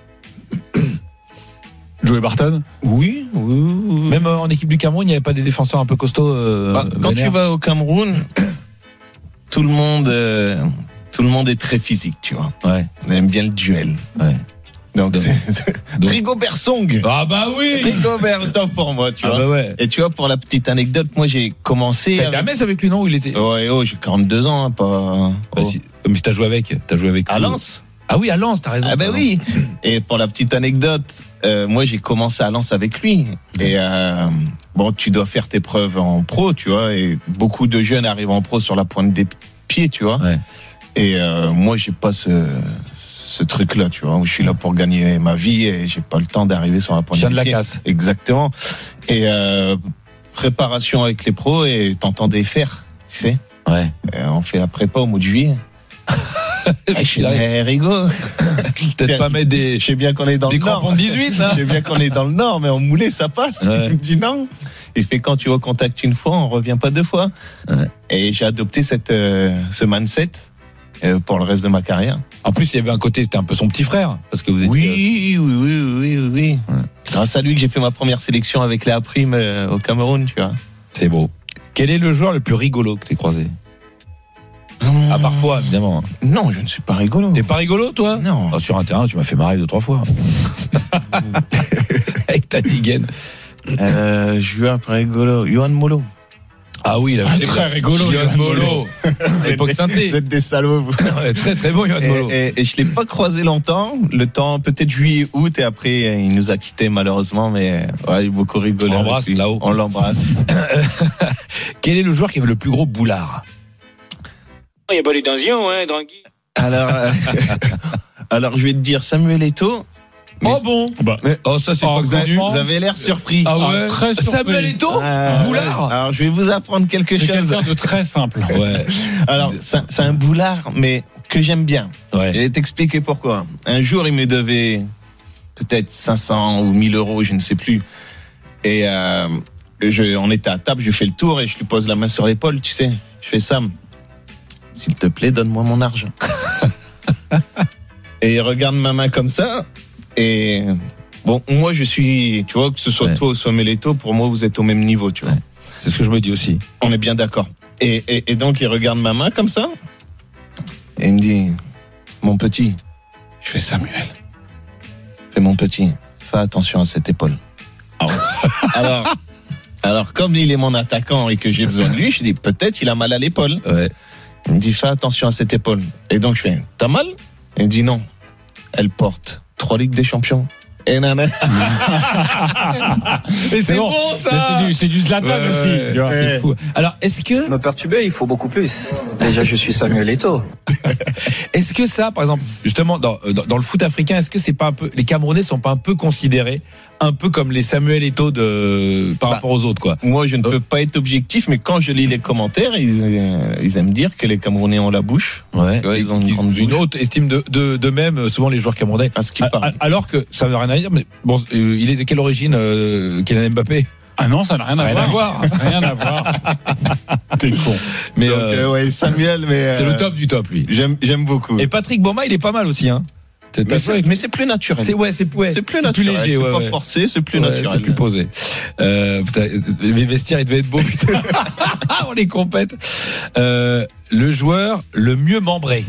Joey Barton. Oui, oui, oui, oui. Même euh, en équipe du Cameroun, il n'y avait pas des défenseurs un peu costauds. euh, Bah, quand vénères tu vas au Cameroun, tout le monde, euh, tout le monde est très physique, tu vois. Ouais, On aime bien le duel. ouais. Donc, Donc- c'est donc- Rigobert Song. Ah bah oui. Rigobert, top pour moi, tu Ah vois. bah ouais. Et tu vois, pour la petite anecdote, moi j'ai commencé. T'as été à avec- Metz avec lui, non? Où il était? Ouais, oh, j'ai quarante-deux ans, hein, pas. Bah, oh. si. Mais t'as joué avec, t'as joué avec. À Lens. Ah oui, à Lens, t'as raison. Ah ben t'as oui. Et pour la petite anecdote, euh, moi j'ai commencé à Lens avec lui. Et euh, bon, tu dois faire tes preuves en pro, tu vois. Et beaucoup de jeunes arrivent en pro sur la pointe des pieds, tu vois. Ouais. Et euh, moi j'ai pas ce ce truc-là, tu vois, où je suis là pour gagner ma vie et j'ai pas le temps d'arriver sur la pointe Chien des de la pieds. casse. Exactement. Et euh, préparation avec les pros et t'entendais faire, tu sais. Ouais. Et on fait la prépa au mois de juillet. Et je suis là, eh, Rigo. Peut-être pas mettre des, Je sais bien qu'on est dans des le nord. crampons de dix-huit, là. Je sais bien qu'on est dans le nord, mais en moulé, ça passe. Ouais. Il me dit non. Il fait quand tu vas au contact une fois, on revient pas deux fois. Ouais. Et j'ai adopté cette, euh, ce mindset euh, pour le reste de ma carrière. En plus, il y avait un côté, c'était un peu son petit frère, parce que vous étiez. Oui, oui, oui, oui, oui. oui. Ouais. Grâce à lui que j'ai fait ma première sélection avec la prime euh, au Cameroun, tu vois. C'est beau. Quel est le joueur le plus rigolo que t'aies croisé? À part toi, évidemment. Non, je ne suis pas rigolo. T'es pas rigolo, toi? Non. Ah, sur un terrain, tu m'as fait marrer deux, trois fois. Avec ta dégaine. Euh, joueur pas rigolo. Johan Molo. Ah oui, là, Ah, très rigolo, Johan Johan Molo. Molo. À l'époque synthé. Vous êtes des salauds, vous. Ouais, très très bon, Johan Et, Molo. et, et je l'ai pas croisé longtemps, le temps peut-être juillet, août, et après il nous a quittés malheureusement, mais ouais, il a beaucoup rigolé. On avec l'embrasse, lui. là-haut. On l'embrasse. Quel est le joueur qui avait le plus gros boulard? Il n'y a pas les tensions, hein, tranquille. Alors, euh, alors, je vais te dire Samuel Eto'o. Oh bon Bah, Oh, ça, c'est Oh, pas Vous avez, connu. vous avez l'air surpris. Ah ouais, Ah, très surpris. Samuel Eto'o Euh, Boulard Alors, je vais vous apprendre quelque c'est chose. quelqu'un de très simple. Ouais. Alors, c'est un- c'est un boulard, mais que j'aime bien. Je Ouais. vais t'expliquer pourquoi. Un jour, il me devait peut-être cinq cents ou mille euros, je ne sais plus. Et euh, je, on était à table, je fais le tour et je lui pose la main sur l'épaule, tu sais. Je fais Sam, s'il te plaît, donne-moi mon argent. Et il regarde ma main comme ça. Et bon, moi, je suis, tu vois, que ce soit Ouais. toi ou Samuel Eto'o, pour moi, vous êtes au même niveau, tu vois. Ouais. C'est ce que je me dis aussi. On est bien d'accord. Et, et, et donc, il regarde ma main comme ça. Et il me dit, mon petit, je fais Samuel. Fais mon petit, fais attention à cette épaule. Ah ouais. alors, alors, comme il est mon attaquant et que j'ai besoin de lui, je dis, peut-être il a mal à l'épaule. Ouais. Il me dit, fais attention à cette épaule. Et donc, je fais, t'as mal? Il me dit, non. Elle porte trois Ligues des Champions. Et nana. Mais c'est bon. bon, Mais ça c'est du, c'est du Zlatan Ouais, aussi. ouais, tu vois. c'est fou. Alors, est-ce que, Me perturber, il faut beaucoup plus. Déjà, je suis Samuel Eto'o. est-ce que ça, par exemple, justement, dans, dans, dans le foot africain, est-ce que c'est pas un peu, les Camerounais sont pas un peu considérés un peu comme les Samuel Eto'o de, par Bah, rapport aux autres, quoi? Moi, je ne peux pas être objectif, mais quand je lis les commentaires, ils, euh, ils aiment dire que les Camerounais ont la bouche. Ouais. Ouais, ils ont une Ils- grande une bouche. haute estime de, de, de même, souvent les joueurs camerounais. À ce qu'il A- parle. a- Alors que ça veut rien à dire, mais bon, euh, il est de quelle origine, euh, Kylian Mbappé? Ah non, ça n'a rien à Rien à voir. Rien à voir. T'es con. Mais Donc, euh, euh, ouais, Samuel, mais c'est euh, le top du top, lui. J'aime, j'aime beaucoup. Et Patrick Boma, il est pas mal aussi, hein. C'est, mais, c'est, mais c'est plus naturel. c'est ouais, c'est ouais, c'est plus naturel. léger, c'est ouais, pas ouais. forcé, c'est plus Ouais, naturel. c'est plus posé. Euh, putain, les vestiaires, ils devaient être beaux, putain. On les compète. Euh, le joueur le mieux membré.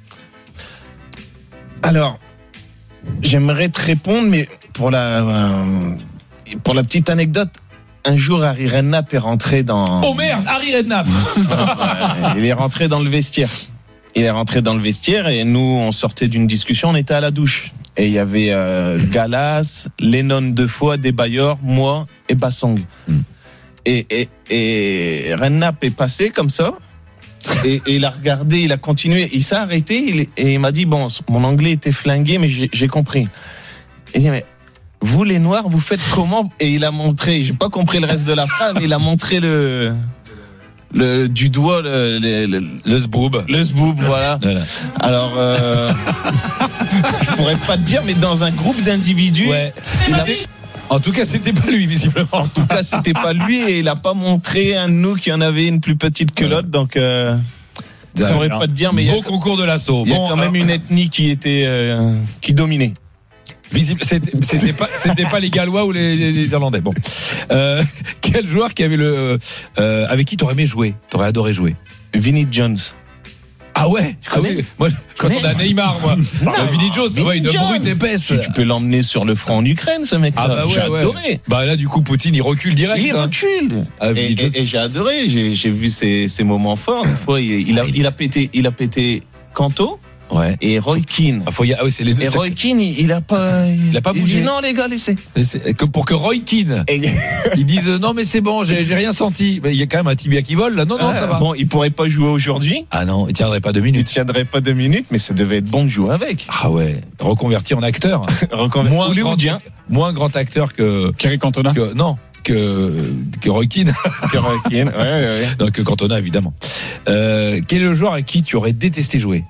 Alors, j'aimerais te répondre, mais pour la, euh, pour la petite anecdote, un jour, Harry Redknapp est rentré dans. Oh merde, Harry Redknapp. Ouais, il est rentré dans le vestiaire. Il est rentré dans le vestiaire et nous, on sortait d'une discussion, on était à la douche. Et il y avait euh, Galas, Lennon deux fois, Debayor, moi et Bassong. Mm. Et, et, et Redknapp est passé comme ça. Et, et il a regardé, il a continué. Il s'est arrêté il, et il m'a dit, bon, mon anglais était flingué, mais j'ai, j'ai compris. Il dit, mais vous les Noirs, vous faites comment? Et il a montré, j'ai pas compris le reste de la phrase, mais il a montré le... Le, du doigt le le, le, Le zboob. le zboob, voilà. Voilà. Alors euh, je pourrais pas te dire, mais dans un groupe d'individus, Ouais. il a, En tout cas, c'était pas lui, visiblement. en tout cas c'était pas lui et il a pas montré un de nous qui en avait une plus petite que l'autre, donc euh, je saurais pas te dire, mais il y a, Beau concours de l'assaut. il y a Bon, quand même alors, une ethnie qui était euh, qui dominait. visible, c'était, c'était pas, c'était pas les Gallois ou les, les- les Irlandais. Bon, euh, quel joueur qui avait le, euh, avec qui t'aurais aimé jouer, t'aurais adoré jouer? Vinnie Jones. Ah ouais, ah connais. oui. Moi, quand connais. on a Neymar, moi, euh, Vinny Jones, Vinny ouais, une Jones. brute épaisse. Tu, tu peux l'emmener sur le front en Ukraine, ce mec-là. Ah bah ouais, j'ai ouais. adoré. Bah là, du coup, Poutine, il recule direct. Il hein. recule. Ah, Et, Vinny Jones. et- et j'ai adoré. J'ai, j'ai vu ses, ses moments forts. Des fois, il, il a, il a pété, il a pété Kanto Ouais. et Roy Keane. Ah, faut y... ah oui, c'est les deux. Et c'est- Roy Keane, il, il a pas, Il a pas bougé. dit non, les gars, laissez. c'est- que pour que Roy Keane, Et- ils disent euh, non mais c'est bon, j'ai, j'ai rien senti. Mais il y a quand même un tibia qui vole là. Non non, ça va. Bon, il pourrait pas jouer aujourd'hui. Ah non, il tiendrait pas deux Il minutes. tiendrait pas deux minutes, mais ça devait être bon de jouer avec. Ah ouais, reconverti en acteur. Reconver- moins hollywoodien grand, moins grand acteur que, Kerry Cantona. que non que que Roy Keane. que Roy Keane. Ouais, ouais, ouais. Non, que Cantona évidemment. Euh, quel est le joueur avec qui tu aurais détesté jouer?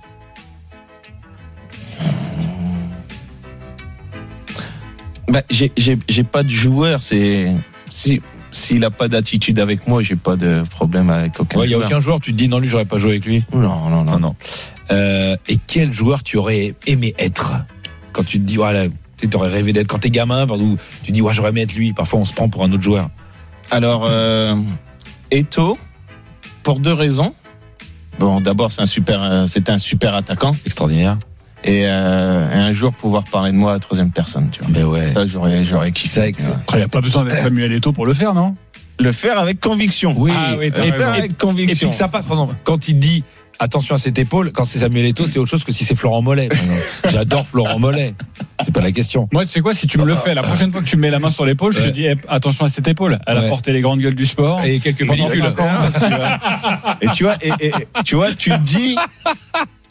Bah, j'ai, j'ai, j'ai pas de joueur. C'est si s'il a pas d'attitude avec moi, j'ai pas de problème avec aucun. Il y a joueur. aucun joueur, tu te dis non lui j'aurais pas joué avec lui. Non, non, non. Non non. Euh, et quel joueur tu aurais aimé être quand tu te dis voilà, tu aurais rêvé d'être quand t'es gamin, par exemple, tu dis ouais j'aurais aimé être lui. Parfois on se prend pour un autre joueur. Alors, euh, Eto'o, pour deux raisons. Bon, d'abord, c'est un super, euh, c'était un super attaquant. Extraordinaire. Et, euh, et un jour, pouvoir parler de moi à la troisième personne, tu vois. Mais ouais. Ça, j'aurais, j'aurais kiffé. C'est vrai que ça- Après, il n'y a pas besoin d'être Samuel Eto'o pour le faire, non? Le faire avec conviction. Oui. Ah oui, t'as Le raison. faire avec Et puis conviction. que ça passe, pardon, quand il dit attention à cette épaule, quand c'est Samuel Eto'o, c'est autre chose que si c'est Florent Mollet. par exemple. J'adore Florent Mollet. C'est pas la question. Moi, tu sais quoi, si tu me le fais, la prochaine fois que tu me mets la main sur l'épaule, je te Ouais. dis, eh, attention à cette épaule. Elle Ouais. a porté les grandes gueules du sport. Et quelques Pendant pellicules. cinq ans. Et tu vois, et, et- tu vois, tu dis,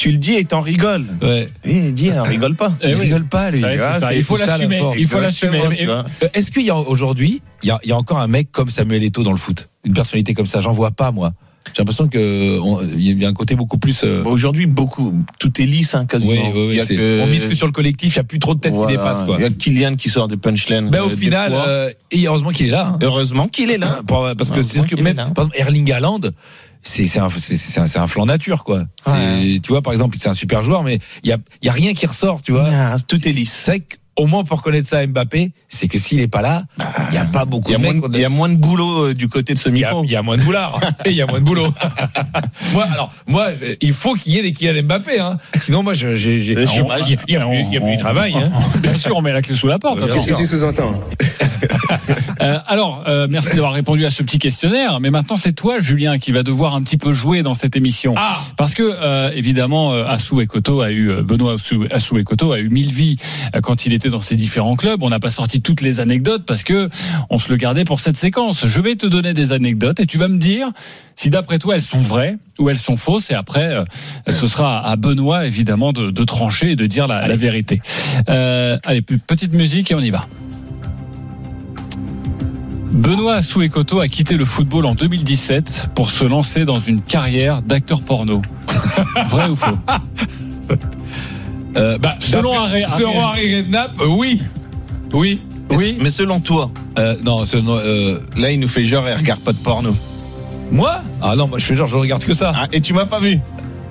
tu le dis et t'en rigoles. Ouais. Oui, il dit, on rigole pas. Il rigole pas, lui. Ouais, c'est Ah, ça. c'est- Il faut c'est ça, la l'assumer. force. Il faut l'assumer. Exactement, tu vois. Euh, Est-ce qu'il y a aujourd'hui, il y a, il y a encore un mec comme Samuel Eto'o dans le foot, une personnalité comme ça? J'en vois pas, moi. J'ai l'impression que on- il y a un côté beaucoup plus. Euh... Bon, aujourd'hui, beaucoup, tout est lisse, hein, quasiment. Oui, oui, oui, Il y a c'est- que- on mise que sur le collectif. Il y a plus trop de têtes Voilà. qui dépassent, quoi. Il y a Kylian qui sort des punchlines. Ben, au euh, des final, fois. euh, et heureusement qu'il est là. Hein. Heureusement qu'il est là. Pour- parce que c'est Heureusement ce que qu'il même est là. par exemple, Erling Haaland, c'est c'est un c'est c'est un, c'est un flanc nature, quoi. C'est, Ouais. tu vois, par exemple, c'est un super joueur, mais il y a il y a rien qui ressort, tu vois. Ah, tout est lisse. C'est vrai qu'au moins pour connaître ça à Mbappé, c'est que s'il est pas là, il y a pas beaucoup Il y a, de moins, mecs. de- il y a moins de boulot euh, du côté de ce Il y a, micro. il y a moins de boulards et il y a moins de boulot. moi, alors, moi, je- il faut qu'il y ait des Kylian Mbappé, hein. Sinon, moi, je, j'ai, j'ai, Le il y a- chômage. il y a, il y a plus, il y a plus de travail, hein. Bien sûr, on met la clé sous la porte. Bien attends. sûr. tu sous-entends? Euh, alors, euh, merci d'avoir répondu à ce petit questionnaire. Mais maintenant, c'est toi, Julien, qui va devoir un petit peu jouer dans cette émission. Ah. Parce que, euh, évidemment, euh, Assou Ekoto a eu, euh, Benoît Assou, Assou Ekoto a eu mille vies euh, quand il était dans ses différents clubs. On n'a pas sorti toutes les anecdotes parce que on se le gardait pour cette séquence. Je vais te donner des anecdotes et tu vas me dire si d'après toi elles sont vraies ou elles sont fausses. Et après, euh, ce sera à Benoît, évidemment, de, de trancher et de dire la, la vérité. Euh, allez, petite musique et on y va. Benoît Assou Ekoto a quitté le football en deux mille dix-sept pour se lancer dans une carrière d'acteur porno. Vrai ou faux? Euh, bah, Selon d'après- Harry- selon Harry Redknapp, euh, oui, oui, Mais- oui. Mais selon toi, Euh, non, selon, euh, là, il nous fait genre, il regarde pas de porno. moi Ah non, moi je fais genre, je regarde que ça. Ah, et tu m'as pas vu?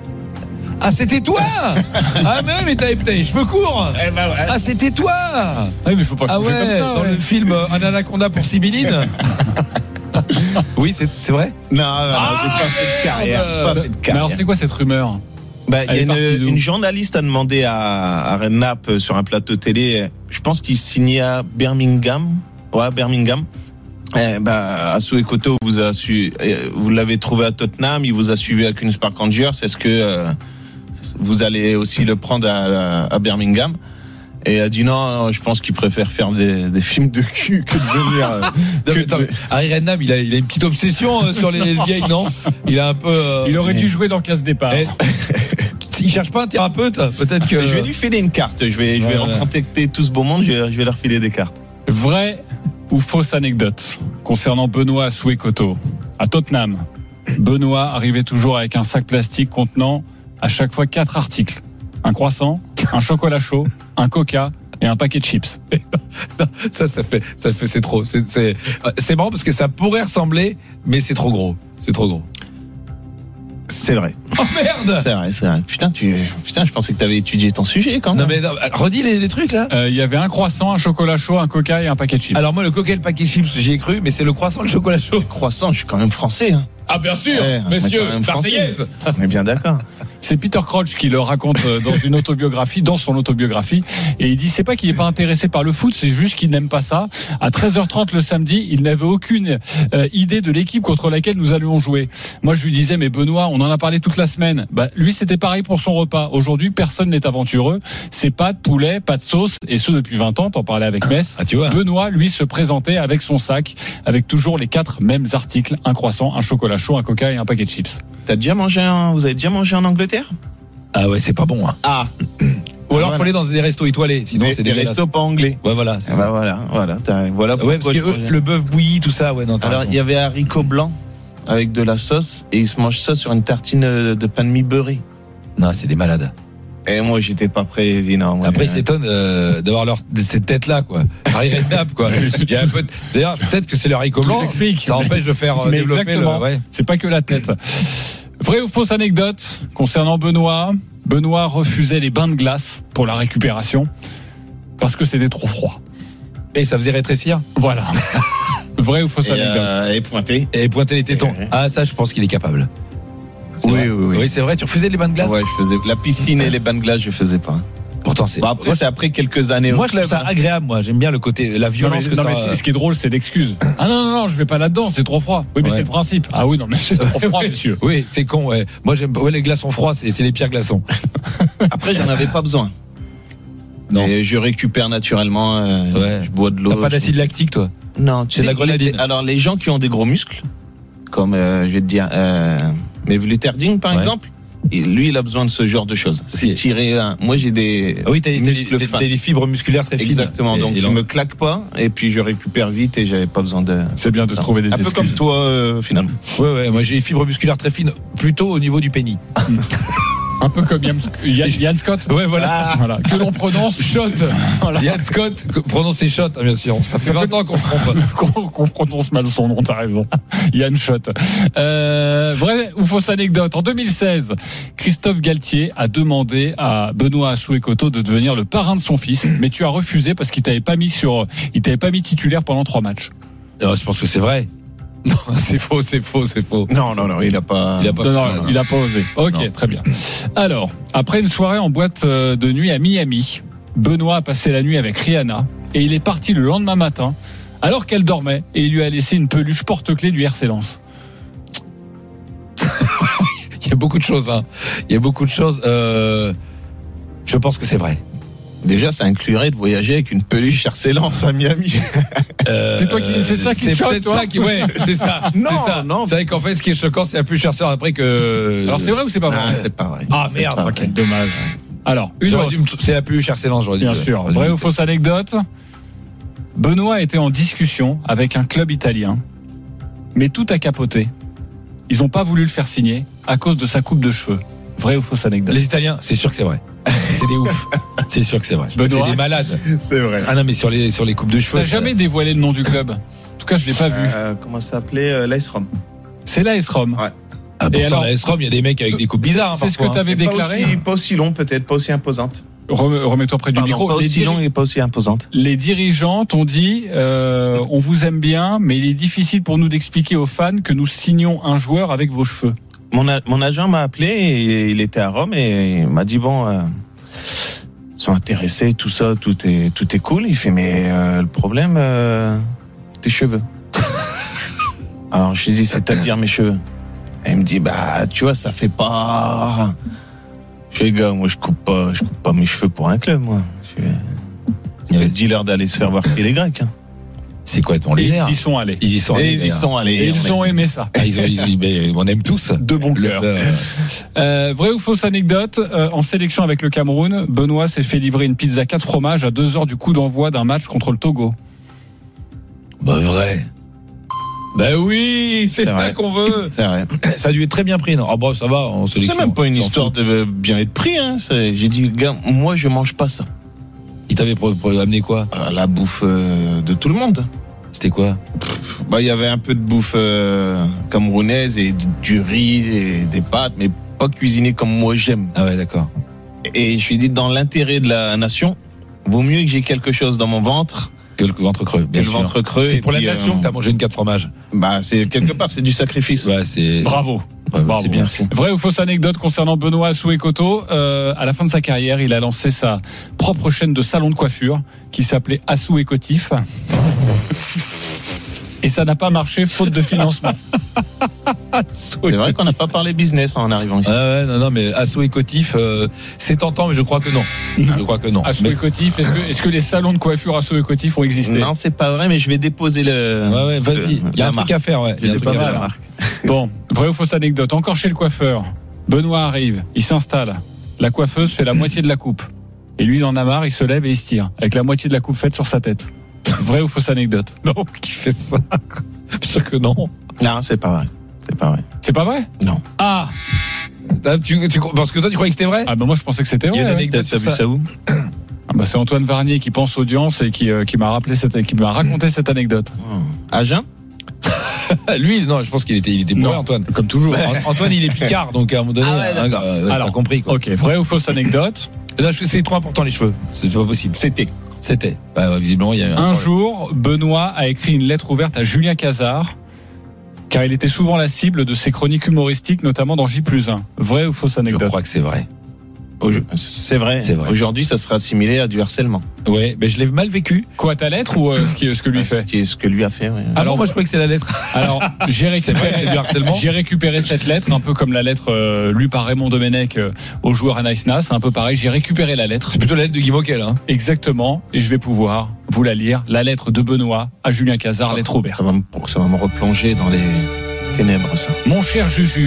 Ah, c'était toi. Ah mais mais t'avais t'avais les cheveux courts. Eh ben ouais. Ah, c'était toi. Oui, mais faut pas Ah changer ouais, comme ça. dans ouais. le film euh, Un anaconda pour Sibylline. Oui, c'est c'est vrai. Non, non, non, Ah, j'ai pas fait de carrière. merde. Pas fait de Mais carrière. alors, c'est quoi cette rumeur? Bah, il Elle y est a partie d'où une, une journaliste a demandé à, à Redknapp euh, sur un plateau télé. Je pense qu'il signait à Birmingham. Ouais, Birmingham. Eh, bah, Assou Ekoto vous a su, euh, vous l'avez trouvé à Tottenham. Il vous a suivi à Queen's Park Rangers. Est-ce que euh, vous allez aussi le prendre à, à Birmingham? Et elle a dit non, non, je pense qu'il préfère faire des, des films de cul que de venir. euh, Non, que mais attends, de- Harry Redknapp, il a, il a une petite obsession euh, sur les lesbiennes, non? Il a un peu. euh, Il aurait dû jouer dans Casse Départ. eh, il cherche pas un thérapeute, peut-être que. Je vais lui filer une carte. Je vais, je vais Ouais, ouais. recontacter tout ce beau monde. Je vais, je vais leur filer des cartes. Vrai ou fausse anecdote concernant Benoît Assou Ekoto à Tottenham? Benoît arrivait toujours avec un sac plastique contenant à chaque fois quatre articles. Un croissant, un chocolat chaud, un coca et un paquet de chips. Ça, ça fait, ça fait, c'est trop. C'est, c'est, c'est marrant parce que ça pourrait ressembler, mais c'est trop gros. C'est trop gros. C'est vrai. Oh merde! C'est vrai, c'est vrai. Putain, tu, putain, je pensais que tu avais étudié ton sujet quand même. Non mais non, redis les, les trucs là. Euh, Il y avait un croissant, un chocolat chaud, un coca et un paquet de chips. Alors moi le coca et le paquet de chips j'y ai cru, mais c'est le croissant et le chocolat chaud. Croissant, je suis quand même français. Hein. Ah bien sûr, Ouais, messieurs, on est quand même Marseillaise. On est bien d'accord. C'est Peter Crouch qui le raconte euh, dans une autobiographie, dans son autobiographie. Et il dit, c'est pas qu'il n'est pas intéressé par le foot, c'est juste qu'il n'aime pas ça. À treize heures trente le samedi, il n'avait aucune euh, idée de l'équipe contre laquelle nous allions jouer. Moi, je lui disais, mais Benoît, on en a parlé toute la semaine. Bah, lui, c'était pareil pour son repas. Aujourd'hui, personne n'est aventureux. C'est pâtes, poulet, pas de sauce. Et ce, depuis vingt ans, t'en parlais avec Metz. Ah tu vois. Benoît, lui, se présentait avec son sac, avec toujours les quatre mêmes articles. Un croissant, un chocolat chaud, un coca et un paquet de chips. T'as déjà mangé en, vous avez déjà mangé en Angleterre? Ah ouais, c'est pas bon. Hein. Ah. Ou alors voilà. faut aller dans des restos étoilés, sinon Des, c'est des dégueulasse. restos pas anglais. Ouais voilà, c'est Ah ça. bah voilà, voilà, t'as- voilà. Ouais parce pourquoi que je eux, mangeais. le bœuf bouilli tout ça, ouais non. t'as Alors raison. il y avait haricots blancs avec de la sauce et ils se mangent ça sur une tartine de pain de mie beurré. Non, c'est des malades. Et moi j'étais pas prêt. J'ai dit non. moi, Après, ils euh, s'étonnent euh, d'avoir leur, de cette tête-là, quoi. Harry Redknapp, quoi. Il y a un peu de- D'ailleurs, peut-être que c'est le haricot Tout blanc. s'explique. Ça empêche de faire euh, Mais développer exactement. le. Ouais. C'est pas que la tête. Vraie ou fausse anecdote concernant Benoît? Benoît refusait les bains de glace pour la récupération parce que c'était trop froid. Et ça faisait rétrécir. Voilà. Vraie ou fausse et, anecdote? euh, et pointé. Et pointer les tétons. Ouais. Ah, ça, je pense qu'il est capable. C'est Oui, vrai. oui, oui. Oui, c'est vrai. Tu refusais les bains de glace. Ouais, je faisais la piscine et les bains de glace, je faisais pas. Pourtant, c'est. Bon, après, c'est après quelques années. Moi, au je trouve club, ça hein. agréable. Moi, j'aime bien le côté, la Non, violence mais, que non, ça. mais c'est- ce qui est drôle, c'est l'excuse. Ah non, non, non, je vais pas là-dedans, c'est trop froid. Oui, mais Ouais. c'est le principe. Ah oui, non, mais c'est trop froid, monsieur. Oui, c'est con. Ouais. Moi, j'aime. Ouais, les glaçons froids, c'est, c'est les pires glaçons. Après, j'en avais pas besoin. Non. Et je récupère naturellement. euh, Ouais. Je bois de l'eau. T'as pas d'acide lactique, toi. Non, tu C'est de sais, la grenadine. les- Alors, les gens qui ont des gros muscles, comme euh, je vais te dire, euh, mais Vluterding par Ouais. exemple, Et lui, il a besoin de ce genre de choses. C'est Si. tirer. un- Moi, j'ai des. Ah oui, t'as, muscles t'as, fins. t'as des fibres musculaires très fines. Exactement. Et- Donc, et je là- me claque pas et puis je récupère vite et j'avais pas besoin de. C'est bien de se Ça. trouver des Un peu excuses. comme toi, euh, finalement. Ouais, ouais, moi j'ai des fibres musculaires très fines, plutôt au niveau du pénis. Un peu comme Yann, Yann, Yann Scott. Ouais, voilà. Voilà. Que l'on prononce shot. Voilà. Yann Scott, prononcez shot, hein, bien sûr. Ça fait vingt ans qu'on prend pas. qu'on qu'on prononce mal son nom, t'as raison. Yann Schott. Euh, vrai ou fausse anecdote. En deux mille seize, Christophe Galtier a demandé à Benoît Assou-Ekotto de devenir le parrain de son fils, mais tu as refusé parce qu'il t'avait pas mis sur, il t'avait pas mis titulaire pendant trois matchs. Non, je pense que c'est vrai. Non, c'est faux, c'est faux, c'est faux. Non, non, non, il a pas. Il a pas Non, non, fait ça, il a pas osé. Ok, Non. très bien. Alors, après une soirée en boîte euh, de nuit à Miami, Benoît a passé la nuit avec Rihanna et il est parti le lendemain matin alors qu'elle dormait et il lui a laissé une peluche porte-clés du R C Lens. Il y a beaucoup de choses, hein. Il y a beaucoup de choses. Euh, je pense que c'est vrai. Déjà, ça inclurait de voyager avec une peluche R C Lens à Miami. Euh, C'est toi qui- c'est ça qui te C'est choque, peut-être toi ça qui, ouais, c'est ça. Non, c'est ça. non. C'est vrai qu'en fait, ce qui est choquant, c'est la plus chercheur après que. Alors c'est vrai ou c'est pas Ah, vrai? c'est pas vrai. Ah merde, C'est pas ok. vrai. Dommage. Alors, une J'aurais autre. dû me- C'est la plus chercheur, j'aurais dû Bien le- sûr. j'aurais dû Vraie le ou fausse anecdote? Benoît était en discussion avec un club italien, mais tout a capoté. Ils n'ont pas voulu le faire signer à cause de sa coupe de cheveux. Vraie ou fausse anecdote? Les Italiens, c'est sûr que c'est vrai. C'est des oufs. C'est sûr que c'est vrai. Benoît. C'est des malades. C'est vrai. Ah non, mais sur les, sur les coupes de cheveux. T'as jamais dévoilé le nom du club? En tout cas, je l'ai pas vu. Euh, comment ça s'appelait euh, l'A S Rome. C'est l'A S Rome. Ouais. Ah, pourtant, Et alors, la S-Rom, il y a des mecs avec des coupes bizarres. hein, C'est ce que parfois, tu hein. avais Pas déclaré. aussi, pas aussi long, peut-être, pas aussi imposante. Rem- Remets-toi près du Pardon, micro. pas Les, aussi diri- long et pas aussi imposante. les dirigeants t'ont dit euh, on vous aime bien, mais il est difficile pour nous d'expliquer aux fans que nous signons un joueur avec vos cheveux. Mon, a- mon agent m'a appelé, et il était à Rome et il m'a dit bon, euh, ils sont intéressés, tout ça, tout est, tout est cool. Il fait mais euh, le problème, euh, tes cheveux. Alors je lui ai dit c'est-à-dire mes cheveux. Et il me dit bah tu vois ça fait pas. Je fais gars moi je coupe pas, je coupe pas mes cheveux pour un club moi. Je suis- Il y a le dealer d'aller se faire voir qui les Grecs. Hein. C'est quoi ton Et leader ils y sont allés. Ils y sont Et allés, ils y d'ailleurs. sont allés. Et ils on ont est- aimé ça. Ah, ils ont- ils ont- mais on aime tous. De bon Le- cœur. euh, Euh, vraie ou fausse anecdote, euh, en sélection avec le Cameroun, Benoît s'est fait livrer une pizza quatre fromages à deux heures du coup d'envoi d'un match contre le Togo. Bah vrai. Bah oui, c'est C'est ça vrai. qu'on veut. C'est vrai. Ça a dû être très bien pris, non? Ah bon, ça va, en sélection. C'est même pas une S'en histoire fout. de bien être pris. Hein. C'est- J'ai dit, gars, moi, je mange pas ça. Il t'avait pro- pro- amené quoi? Euh, La bouffe euh, de tout le monde. C'était quoi? Bah, il y avait un peu de bouffe euh, camerounaise et du, du riz et des pâtes, mais pas cuisiné comme moi j'aime. Ah ouais, d'accord. Et je lui ai dit, dans l'intérêt de la nation, vaut mieux que j'ai quelque chose dans mon ventre Que le ventre creux, bien que le sûr. ventre creux. C'est et pour la puis, nation euh, que t'as mangé une quatre fromages. Bah, c'est quelque part, c'est du sacrifice. Ouais, c'est. Bravo. Ouais, Bravo. c'est bien. Merci. Vraie ou fausse anecdote concernant Benoît Assou-Ekotto, euh, à la fin de sa carrière, il a lancé sa propre chaîne de salon de coiffure qui s'appelait Assou-Ekotif. Et ça n'a pas marché faute de financement. C'est vrai qu'on n'a pas parlé business en arrivant ici. Ah ouais, non, non, mais Asso et Cotif, euh, c'est tentant, mais je crois que non. Je crois que non. Mais Assou-Ekotif, est-ce que, est-ce que les salons de coiffure Assou-Ekotif ont existé? Non, c'est pas vrai, mais je vais déposer le. ouais, ouais, vas-y. Il y a la un truc marque. à faire, ouais. Il y a un J'ai truc pas à mal, faire. la marque. Bon, vraie ou fausse anecdote, encore chez le coiffeur, Benoît arrive, il s'installe, la coiffeuse fait la moitié de la coupe. Et lui, il en a marre, il se lève et il se tire, avec la moitié de la coupe faite sur sa tête. Vraie ou fausse anecdote? Non, qui fait ça? Je suis sûr que non. Non, c'est pas vrai. C'est pas vrai. C'est pas vrai? Non. Ah, Ah, tu, tu, parce que toi, tu croyais que c'était vrai? ah ben moi je pensais que c'était Il y a vrai. une ouais. anecdote T'as sur vu ça. ça où? Ah bah c'est Antoine Varnier qui pense audience et qui, euh, qui m'a rappelé cette, qui m'a raconté cette anecdote. Agen? Lui, non, je pense qu'il était, il était bourré, Non. Antoine. Comme toujours. An- Antoine, il est picard, donc à un moment donné, Ah ouais, hein, d'accord. euh, Alors, t'as compris, quoi. Ok, vraie ou fausse anecdote? Là, je- c'est trop important, les cheveux. C'est c'est pas possible. C'était. C'était. Bah, ouais, visiblement, il y a eu un, Un problème. jour, Benoît a écrit une lettre ouverte à Julien Cazard, car il était souvent la cible de ses chroniques humoristiques, notamment dans J plus un. Vraie ou fausse Je anecdote? crois que c'est vrai. C'est vrai. C'est vrai. Aujourd'hui, ça sera assimilé à du harcèlement. Ouais, mais je l'ai mal vécu. Quoi, ta lettre ou euh, ce, qui, ce que lui Ce fait? qui est ce que lui a fait. Ouais. Ah Alors, non, moi, je croyais que c'est la lettre. Alors, j'ai C'est vrai, récupéré, c'est du harcèlement. j'ai récupéré cette lettre, un peu comme la lettre euh, lue par Raymond Domenech euh, au joueur Anaïs Nas, c'est un peu pareil. J'ai récupéré la lettre, C'est plutôt la lettre de Guy Moquel, hein. exactement, et je vais pouvoir vous la lire. La lettre de Benoît à Julien Cazard, lettre ouverte. Ça va, me, ça va me replonger dans les ténèbres, ça. Mon cher Juju,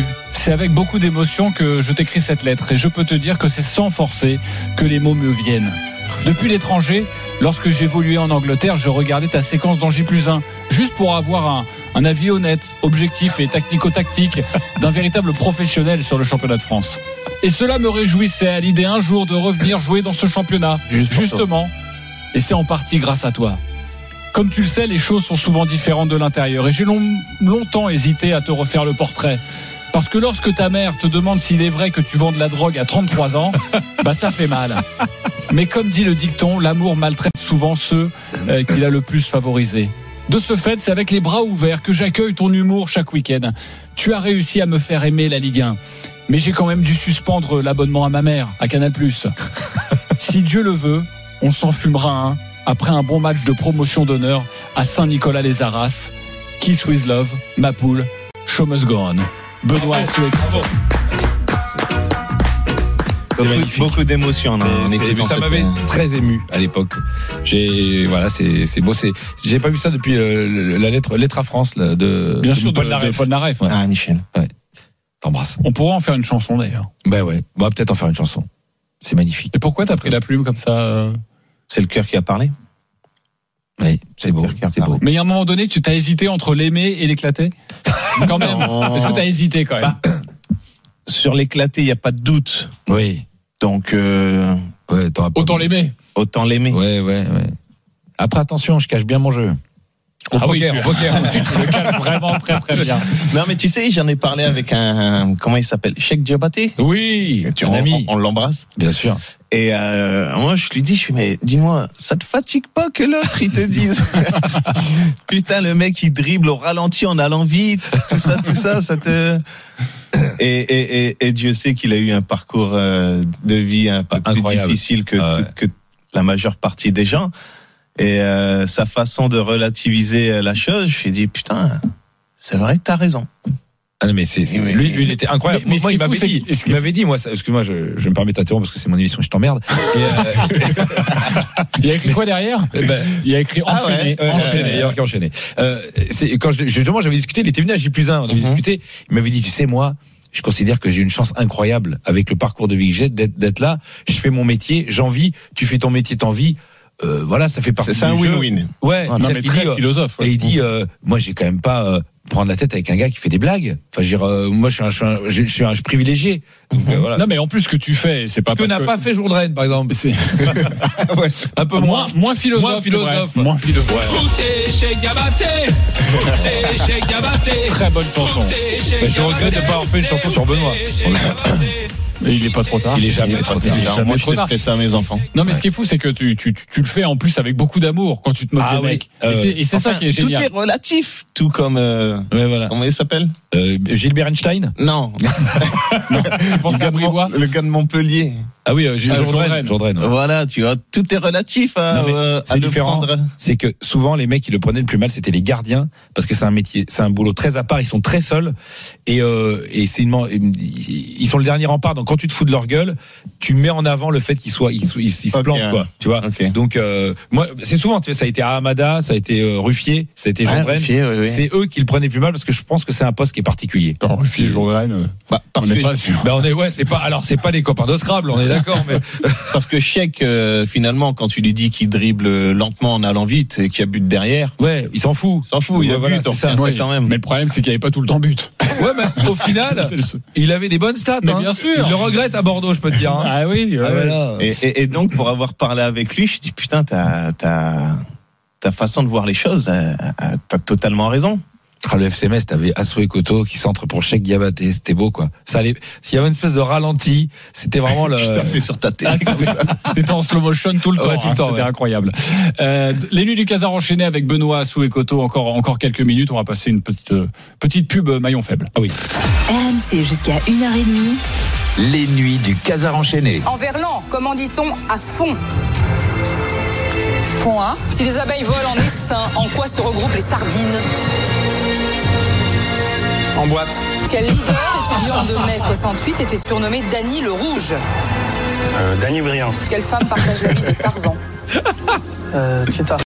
c'est avec beaucoup d'émotion que je t'écris cette lettre et je peux te dire que c'est sans forcer que les mots me viennent. Depuis l'étranger, lorsque j'évoluais en Angleterre, je regardais ta séquence dans J plus un, juste pour avoir un, un avis honnête, objectif et tactico-tactique d'un véritable professionnel sur le championnat de France. Et cela me réjouissait à l'idée un jour de revenir jouer dans ce championnat. Juste Justement, et c'est en partie grâce à toi. Comme tu le sais, les choses sont souvent différentes de l'intérieur et j'ai long, longtemps hésité à te refaire le portrait. Parce que lorsque ta mère te demande s'il est vrai que tu vends de la drogue à trente-trois ans, bah ça fait mal. Mais comme dit le dicton, l'amour maltraite souvent ceux euh, qu'il a le plus favorisés. De ce fait, c'est avec les bras ouverts que j'accueille ton humour chaque week-end. Tu as réussi à me faire aimer la Ligue un. Mais j'ai quand même dû suspendre l'abonnement à ma mère, à Canal plus. Si Dieu le veut, on s'en fumera un après un bon match de promotion d'honneur à Saint-Nicolas-les-Arras. Kiss with love, ma poule, show must go on. Benoît Assoué. C'est beaucoup, beaucoup d'émotions. On C'est, c'est, ça m'avait cette... très ému à l'époque. J'ai voilà, c'est c'est beau. C'est j'ai pas vu ça depuis euh, la lettre lettre à France là, de bien de sûr Paul de, Naref. de Paul Naref. Ouais. Ah Michel. Ouais. T'embrasses. On pourrait en faire une chanson d'ailleurs. Ben ouais. On va peut-être en faire une chanson. C'est magnifique. Et pourquoi t'as pris la plume comme ça euh... C'est le cœur qui a parlé. Oui, c'est, c'est beau. C'est beau. Mais il y a un moment donné, tu t'as hésité entre l'aimer et l'éclater. Quand même. Est-ce que t'as hésité quand même? Bah, sur l'éclater, il y a pas de doute. Oui. Donc euh, ouais, autant l'aimer. Autant l'aimer. Ouais, ouais, ouais. Après attention, je cache bien mon jeu. Au ah poker, oui, au poker. Tu le caches vraiment très très bien. Non mais tu sais, j'en ai parlé avec un, comment il s'appelle, Cheikh Diabaté. Oui, tu un on, ami. On, on l'embrasse. Bien sûr. Et euh, moi je lui dis, je lui mais dis-moi, ça te fatigue pas que l'autre il te dise, putain le mec il dribble au ralenti en allant vite, tout ça, tout ça, ça te. Et, et, et, et Dieu sait qu'il a eu un parcours de vie un peu incroyable, plus difficile que, ah ouais. que, que la majeure partie des gens. Et euh, sa façon de relativiser la chose, je lui ai dit putain, c'est vrai, t'as raison. Ah non mais c'est, c'est mais, lui, lui il était incroyable. Mais, mais moi il m'avait fou, dit, c'est, il m'avait dit moi, ça, excuse-moi, je, je me permets de t'interrompre parce que c'est mon émission, je t'emmerde. Et euh, il a écrit quoi derrière? Ben, il a écrit enchaîné, ah ouais, enchaîné, euh, enchaîné. enchaîné. Euh, c'est quand je, justement j'avais discuté, il était venu à J plus un, on avait mm-hmm. discuté, il m'avait dit tu sais moi. Je considère que j'ai une chance incroyable avec le parcours de vie que j'ai d'être, d'être là. Je fais mon métier, j'en vis. Tu fais ton métier, t'en vis. Euh, voilà, ça fait partie. C'est, c'est un jeu. win-win. Ouais, ah, non, mais très dit, philosophe. Ouais. Et il dit, euh, moi, j'ai quand même pas euh, prendre la tête avec un gars qui fait des blagues. Enfin, je veux dire, euh, moi, je suis un, je suis un, je suis un, je suis privilégié. Donc, euh, voilà. Non, mais en plus, ce que tu fais, c'est pas ce que n'a que... pas fait Jourdain, par exemple. C'est ouais. Un peu moins, moins, moins philosophe. Moins philosophe. Moins philosophe. Foutez chez Diabaté. Foutez chez Diabaté. Très bonne chanson. Ben, je regrette de pas avoir fait une chanson sur Benoît. Et il est pas trop tard. Il est jamais trop tard. Jamais Moi, trop je tard. laisserai ça à mes enfants. Non, mais ce qui est fou, c'est que tu, tu, tu, tu le fais en plus avec beaucoup d'amour quand tu te moques ah, des oui. mecs. Euh, et c'est, et c'est enfin, ça qui est génial. Tout est relatif, tout comme. Euh, ouais, voilà. Comment il s'appelle? euh, Gilles Berenstein? Non. non. Je pense à Brivois. Le gars de Montpellier. Ah oui, euh, Gilles Jourdain. Jourdain. Ouais. Voilà, tu vois, tout est relatif à, non, euh, c'est à différent. le prendre. C'est que souvent les mecs qui le prenaient le plus mal, c'était les gardiens, parce que c'est un métier, c'est un boulot très à part. Ils sont très seuls et euh, et c'est une, ils sont le dernier rempart. Donc quand tu te fous de leur gueule, tu mets en avant le fait qu'ils soient, ils, ils, ils se okay, plantent quoi. Tu vois. Okay. Donc euh, moi, c'est souvent, tu sais, ça a été Hamada, ça a été euh, Ruffier, ça a été Jourdain. Ah, oui, oui. C'est eux qui le prenaient plus mal parce que je pense que c'est un poste qui est particulier. Attends, Ruffier, Jourdain. Euh, bah, on n'est pas sûr. Ben on est ouais, c'est pas. Alors c'est pas les copains de Scrabble, on est d'accord, mais. Parce que Cheikh, euh, finalement, quand tu lui dis qu'il dribble lentement en allant vite et qu'il y a but derrière, ouais, il s'en fout. Il s'en fout, il y a voilà, but, on ça, ouais, quand même. Mais le problème, c'est qu'il n'y avait pas tout le temps but. Ouais, mais au final, il avait des bonnes stats. Mais hein. bien sûr. Il le regrette à Bordeaux, je peux te dire. Hein. Ah oui. Ouais, ah, voilà. et, et, et donc, pour avoir parlé avec lui, je dis putain, t'as, t'as, ta façon de voir les choses, t'as totalement raison. Le F C Metz, t'avais Assoué Koto qui centre pour Cheikh Diabaté, c'était beau quoi. Ça allait, s'il y avait une espèce de ralenti, c'était vraiment le. Je tapais sur ta tête. C'était en slow motion tout le temps, ouais, tout le hein, temps c'était ouais. incroyable. Euh, les nuits du Casar enchaînées avec Benoît Assoué Koto, encore encore quelques minutes, on va passer une petite euh, petite pub maillon faible. Ah oui. R M C jusqu'à une heure trente. Les nuits du Casar enchaîné. En verlan, comment dit-on à fond? Fond un. Si les abeilles volent en essaim, en quoi se regroupent les sardines? En boîte. Quel leader étudiant de mai soixante-huit était surnommé Danny le Rouge? euh, Danny Briand. Quelle femme partage la vie de Tarzan? euh, Tita.